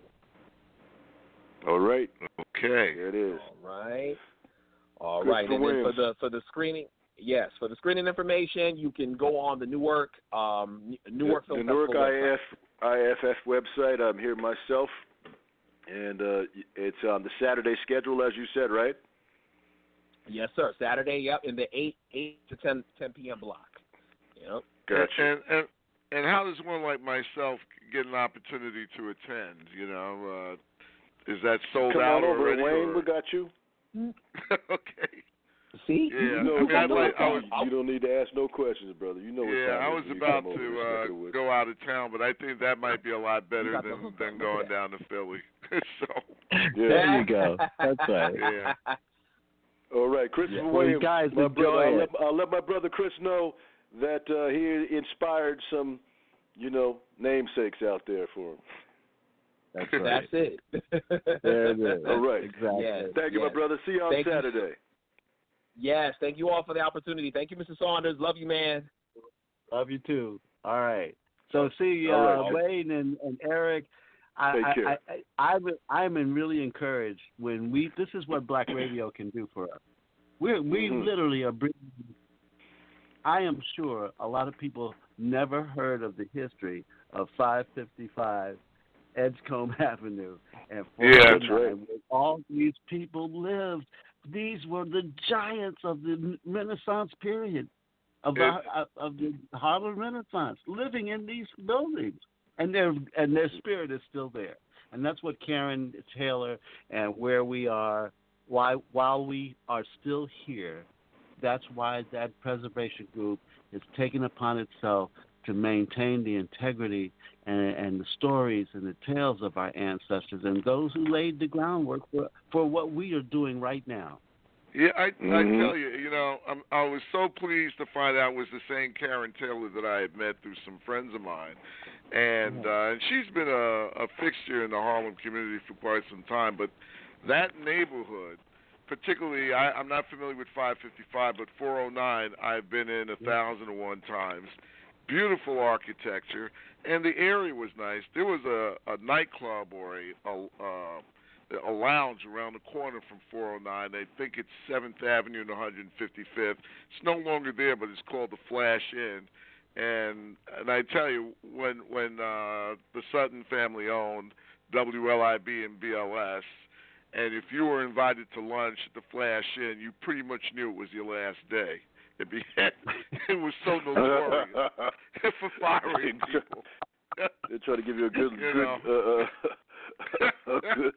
All right. Okay. There it is. All right. All Christopher right. And then for Williams. the for the screening, yes, for the screening information, you can go on the Newark um, Newark the, Film the Newark Festival I F, I F F website. I'm here myself, and uh, it's on the Saturday schedule, as you said, right? Yes, sir. Saturday, yep, in the eight eight to ten ten p.m. block. Yep. Gotcha. And, and and how does one like myself get an opportunity to attend? You know, uh, is that sold Come out on over, already? Wayne. or- We got you. Okay. See? Yeah. You know, I mean, I'd you, know like- I was- you don't need to ask no questions, brother. You know what Yeah, time I it was is when you about come over to this neck of the uh, woods. go out of town, but I think that might be a lot better got the than hook than up. going Look at down to Philly. so, Yeah. There you go. That's right. Yeah. All right, Christopher Yeah. Well, Williams. you guys my brother, enjoy I'll, it. let, I'll let my brother Chris know that uh, he inspired some, you know, namesakes out there for him. That's right. That's it. There it is. All right. Exactly. Yes, Thank you, yes. my brother. See you on Thank you. Saturday. Yes, thank you all for the opportunity. Thank you, Mister Saunders. Love you, man. Love you too. All right. So see, uh, All right. Wayne and, and Eric, I, Take I, care. I, I, I'm I'm really encouraged when we. This is what Black Radio can do for us. We we Mhm. literally are bringing. I am sure a lot of people never heard of the history of five fifty-five Edgecombe Avenue and Yeah, that's right. where all these people lived. These were the giants of the Renaissance period, of the, It- of the Harlem Renaissance, living in these buildings, and their and their spirit is still there. And that's what Karen Taylor and where we are, why while we are still here, that's why that preservation group is taking upon itself to maintain the integrity and, and the stories and the tales of our ancestors and those who laid the groundwork for, for what we are doing right now. Yeah, I Mhm. I tell you, you know, I'm, I was so pleased to find out it was the same Karen Taylor that I had met through some friends of mine, and uh, and she's been a, a fixture in the Harlem community for quite some time. But that neighborhood, particularly, I, I'm not familiar with five fifty-five, but four oh nine, I've been in a thousand and one times. Beautiful architecture, and the area was nice. There was a, a nightclub or a, a uh, a lounge around the corner from four oh nine. I think it's seventh Avenue and one hundred fifty-fifth. It's no longer there, but it's called the Flash Inn. And and I tell you, when when uh, the Sutton family owned W L I B and B L S, and if you were invited to lunch at the Flash Inn, you pretty much knew it was your last day. It, be, it was so notorious for firing people. They try to give you a good, You good, know. uh, uh, a good,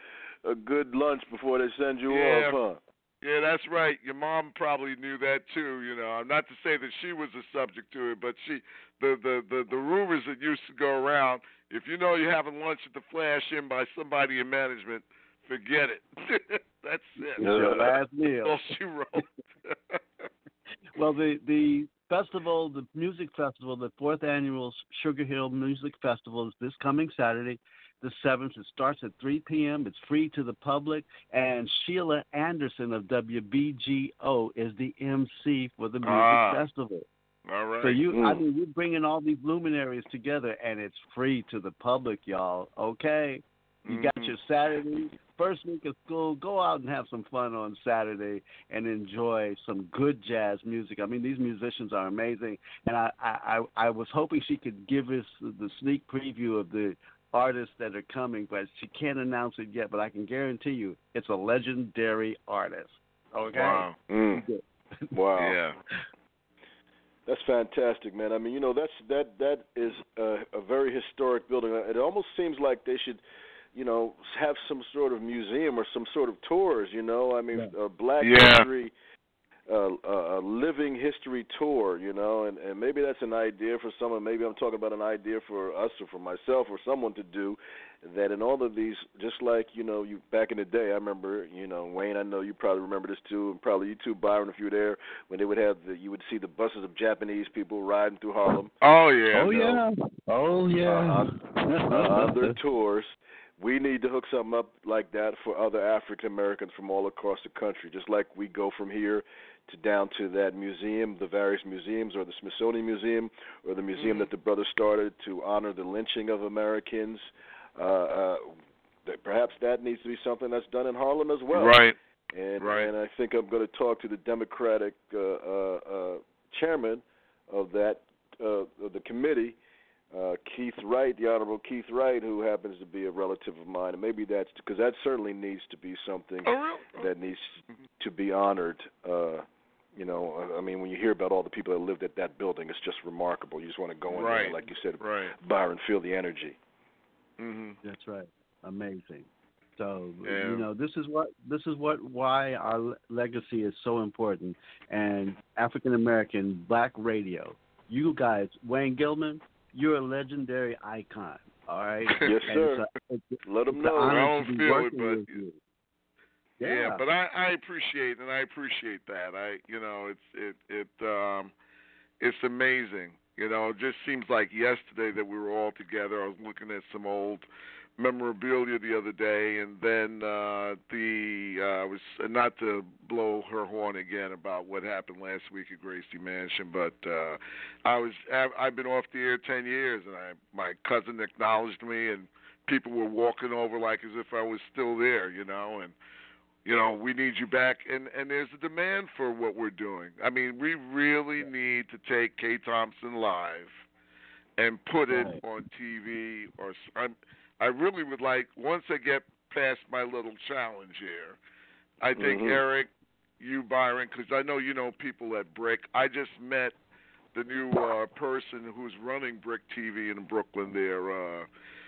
a good lunch before they send you Yeah. off, huh? Yeah, that's right. Your mom probably knew that too. You know, not to say that she was a subject to it, but she, the the the, the rumors that used to go around. If you know you're having lunch at the Flash Inn by somebody in management, forget it. That's it. It's your last meal. All she wrote. Well, the the festival, the music festival, the fourth annual Sugar Hill Music Festival is this coming Saturday, the seventh. It starts at three p.m. It's free to the public, and Sheila Anderson of W B G O is the M C for the music ah, festival. All right. So you, mm. I mean, you're bringing all these luminaries together, and it's free to the public, y'all. Okay, you mm-hmm. got your Saturday first week of school. Go out and have some fun on Saturday and enjoy some good jazz music. I mean, these musicians are amazing, and I, I, I was hoping she could give us the sneak preview of the artists that are coming, but she can't announce it yet. But I can guarantee you, it's a legendary artist. Okay. Wow. Mm. Wow. Yeah. That's fantastic, man. I mean, you know, that's that that is a, a very historic building. It almost seems like they should, you know, have some sort of museum or some sort of tours. You know, I mean, Yeah. a Black Yeah. history, uh, a living history tour. You know, and and maybe that's an idea for someone. Maybe I'm talking about an idea for us or for myself or someone to do. That in all of these, just like, you know, you back in the day, I remember, you know, Wayne, I know you probably remember this too, and probably you too, Byron, if you were there, when they would have the, you would see the buses of Japanese people riding through Harlem. Oh yeah. Oh you know, yeah. Oh yeah. Uh, on, uh, on their tours. We need to hook something up like that for other African Americans from all across the country, just like we go from here to down to that museum, the various museums, or the Smithsonian Museum, or the museum mm-hmm. that the brothers started to honor the lynching of Americans. Uh, uh, that perhaps that needs to be something that's done in Harlem as well. Right. And, right. and I think I'm going to talk to the Democratic uh, uh, uh, chairman of that uh, of the committee, uh, Keith Wright, the Honorable Keith Wright, who happens to be a relative of mine, and maybe that's because that certainly needs to be something Oh, really? that needs to be honored. Uh, you know, I mean, when you hear about all the people that lived at that building, it's just remarkable. You just want to go in right. there, like you said, right. Byron, feel the energy. Mm-hmm. That's right. Amazing. So yeah. you know, this is what this is what why our le- legacy is so important. And African American Black radio, you guys, Wayne Gilman, you're a legendary icon. All right. Yes, and sir. It's a, it's, Let them it's know. an honor I don't to be feel it, working but with you. Yeah, Yeah, but I, I appreciate and I appreciate that. I you know, it's it it um it's amazing. You know, it just seems like yesterday that we were all together. I was looking at some old memorabilia the other day, and then uh, the uh, was not to blow her horn again about what happened last week at Gracie Mansion, but uh, I was I've been off the air ten years, and I my cousin acknowledged me, and people were walking over like as if I was still there, you know, and. You know, we need you back, and, and there's a demand for what we're doing. I mean, we really need to take Kay Thompson live and put it right. on T V. Or I'm, I really would like, once I get past my little challenge here, I think mm-hmm. Eric, you, Byron, because I know you know people at Brick. I just met the new uh, person who's running Brick T V in Brooklyn there. Uh,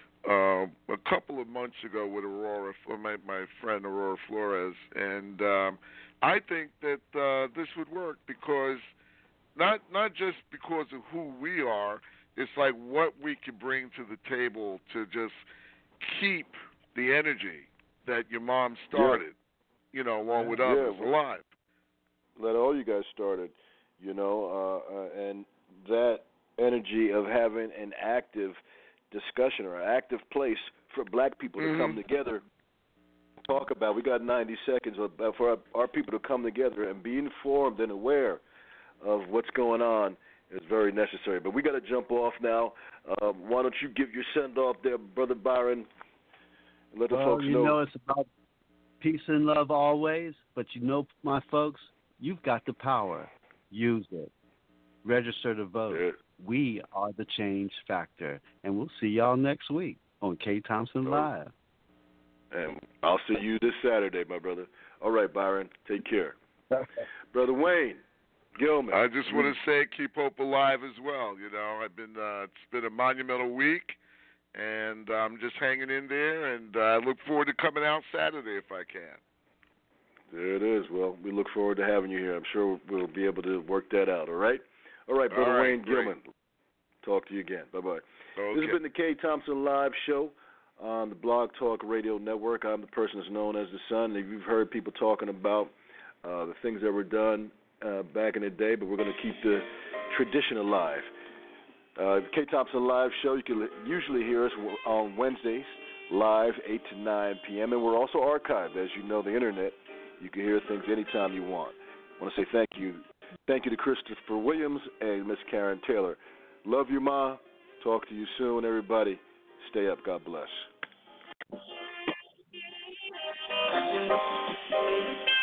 Uh, a couple of months ago with Aurora, my, my friend Aurora Flores, and um, I think that uh, this would work because not not just because of who we are, it's like what we can bring to the table to just keep the energy that your mom started, yeah. you know, along with others yeah, well, alive. That all you guys started, you know, uh, uh, and that energy of having an active discussion or an active place for black people mm-hmm. to come together, talk about. We got ninety seconds for our, our people to come together and be informed and aware of what's going on is very necessary. But we got to jump off now. Um, why don't you give your send off there, Brother Byron, and let the well, folks you know. know it's about peace and love always, but you know, my folks, you've got the power. Use it. Register to vote. Yeah. We are the change factor. And we'll see y'all next week on Kay Thompson oh. Live. And I'll see you this Saturday, my brother. All right, Byron. Take care. Brother Wayne Gilman. I just want to say keep hope alive as well. You know, I've been uh, it's been a monumental week, and I'm just hanging in there, and I uh, look forward to coming out Saturday if I can. There it is. Well, we look forward to having you here. I'm sure we'll be able to work that out, all right? All right, Brother all right, Wayne great. Gilman. Talk to you again. Bye-bye. Okay. This has been the Kay Thompson Live Show on the Blog Talk Radio Network. I'm the person that's known as the Sun. And you've heard people talking about uh, the things that were done uh, back in the day, but we're going to keep the tradition alive. Uh, the K Thompson Live Show, you can usually hear us on Wednesdays, live, eight to nine p.m., and we're also archived. As you know, the Internet, you can hear things anytime you want. I want to say thank you. Thank you to Christopher Williams and Miss Karen Taylor. Love you, Ma. Talk to you soon, everybody. Stay up. God bless.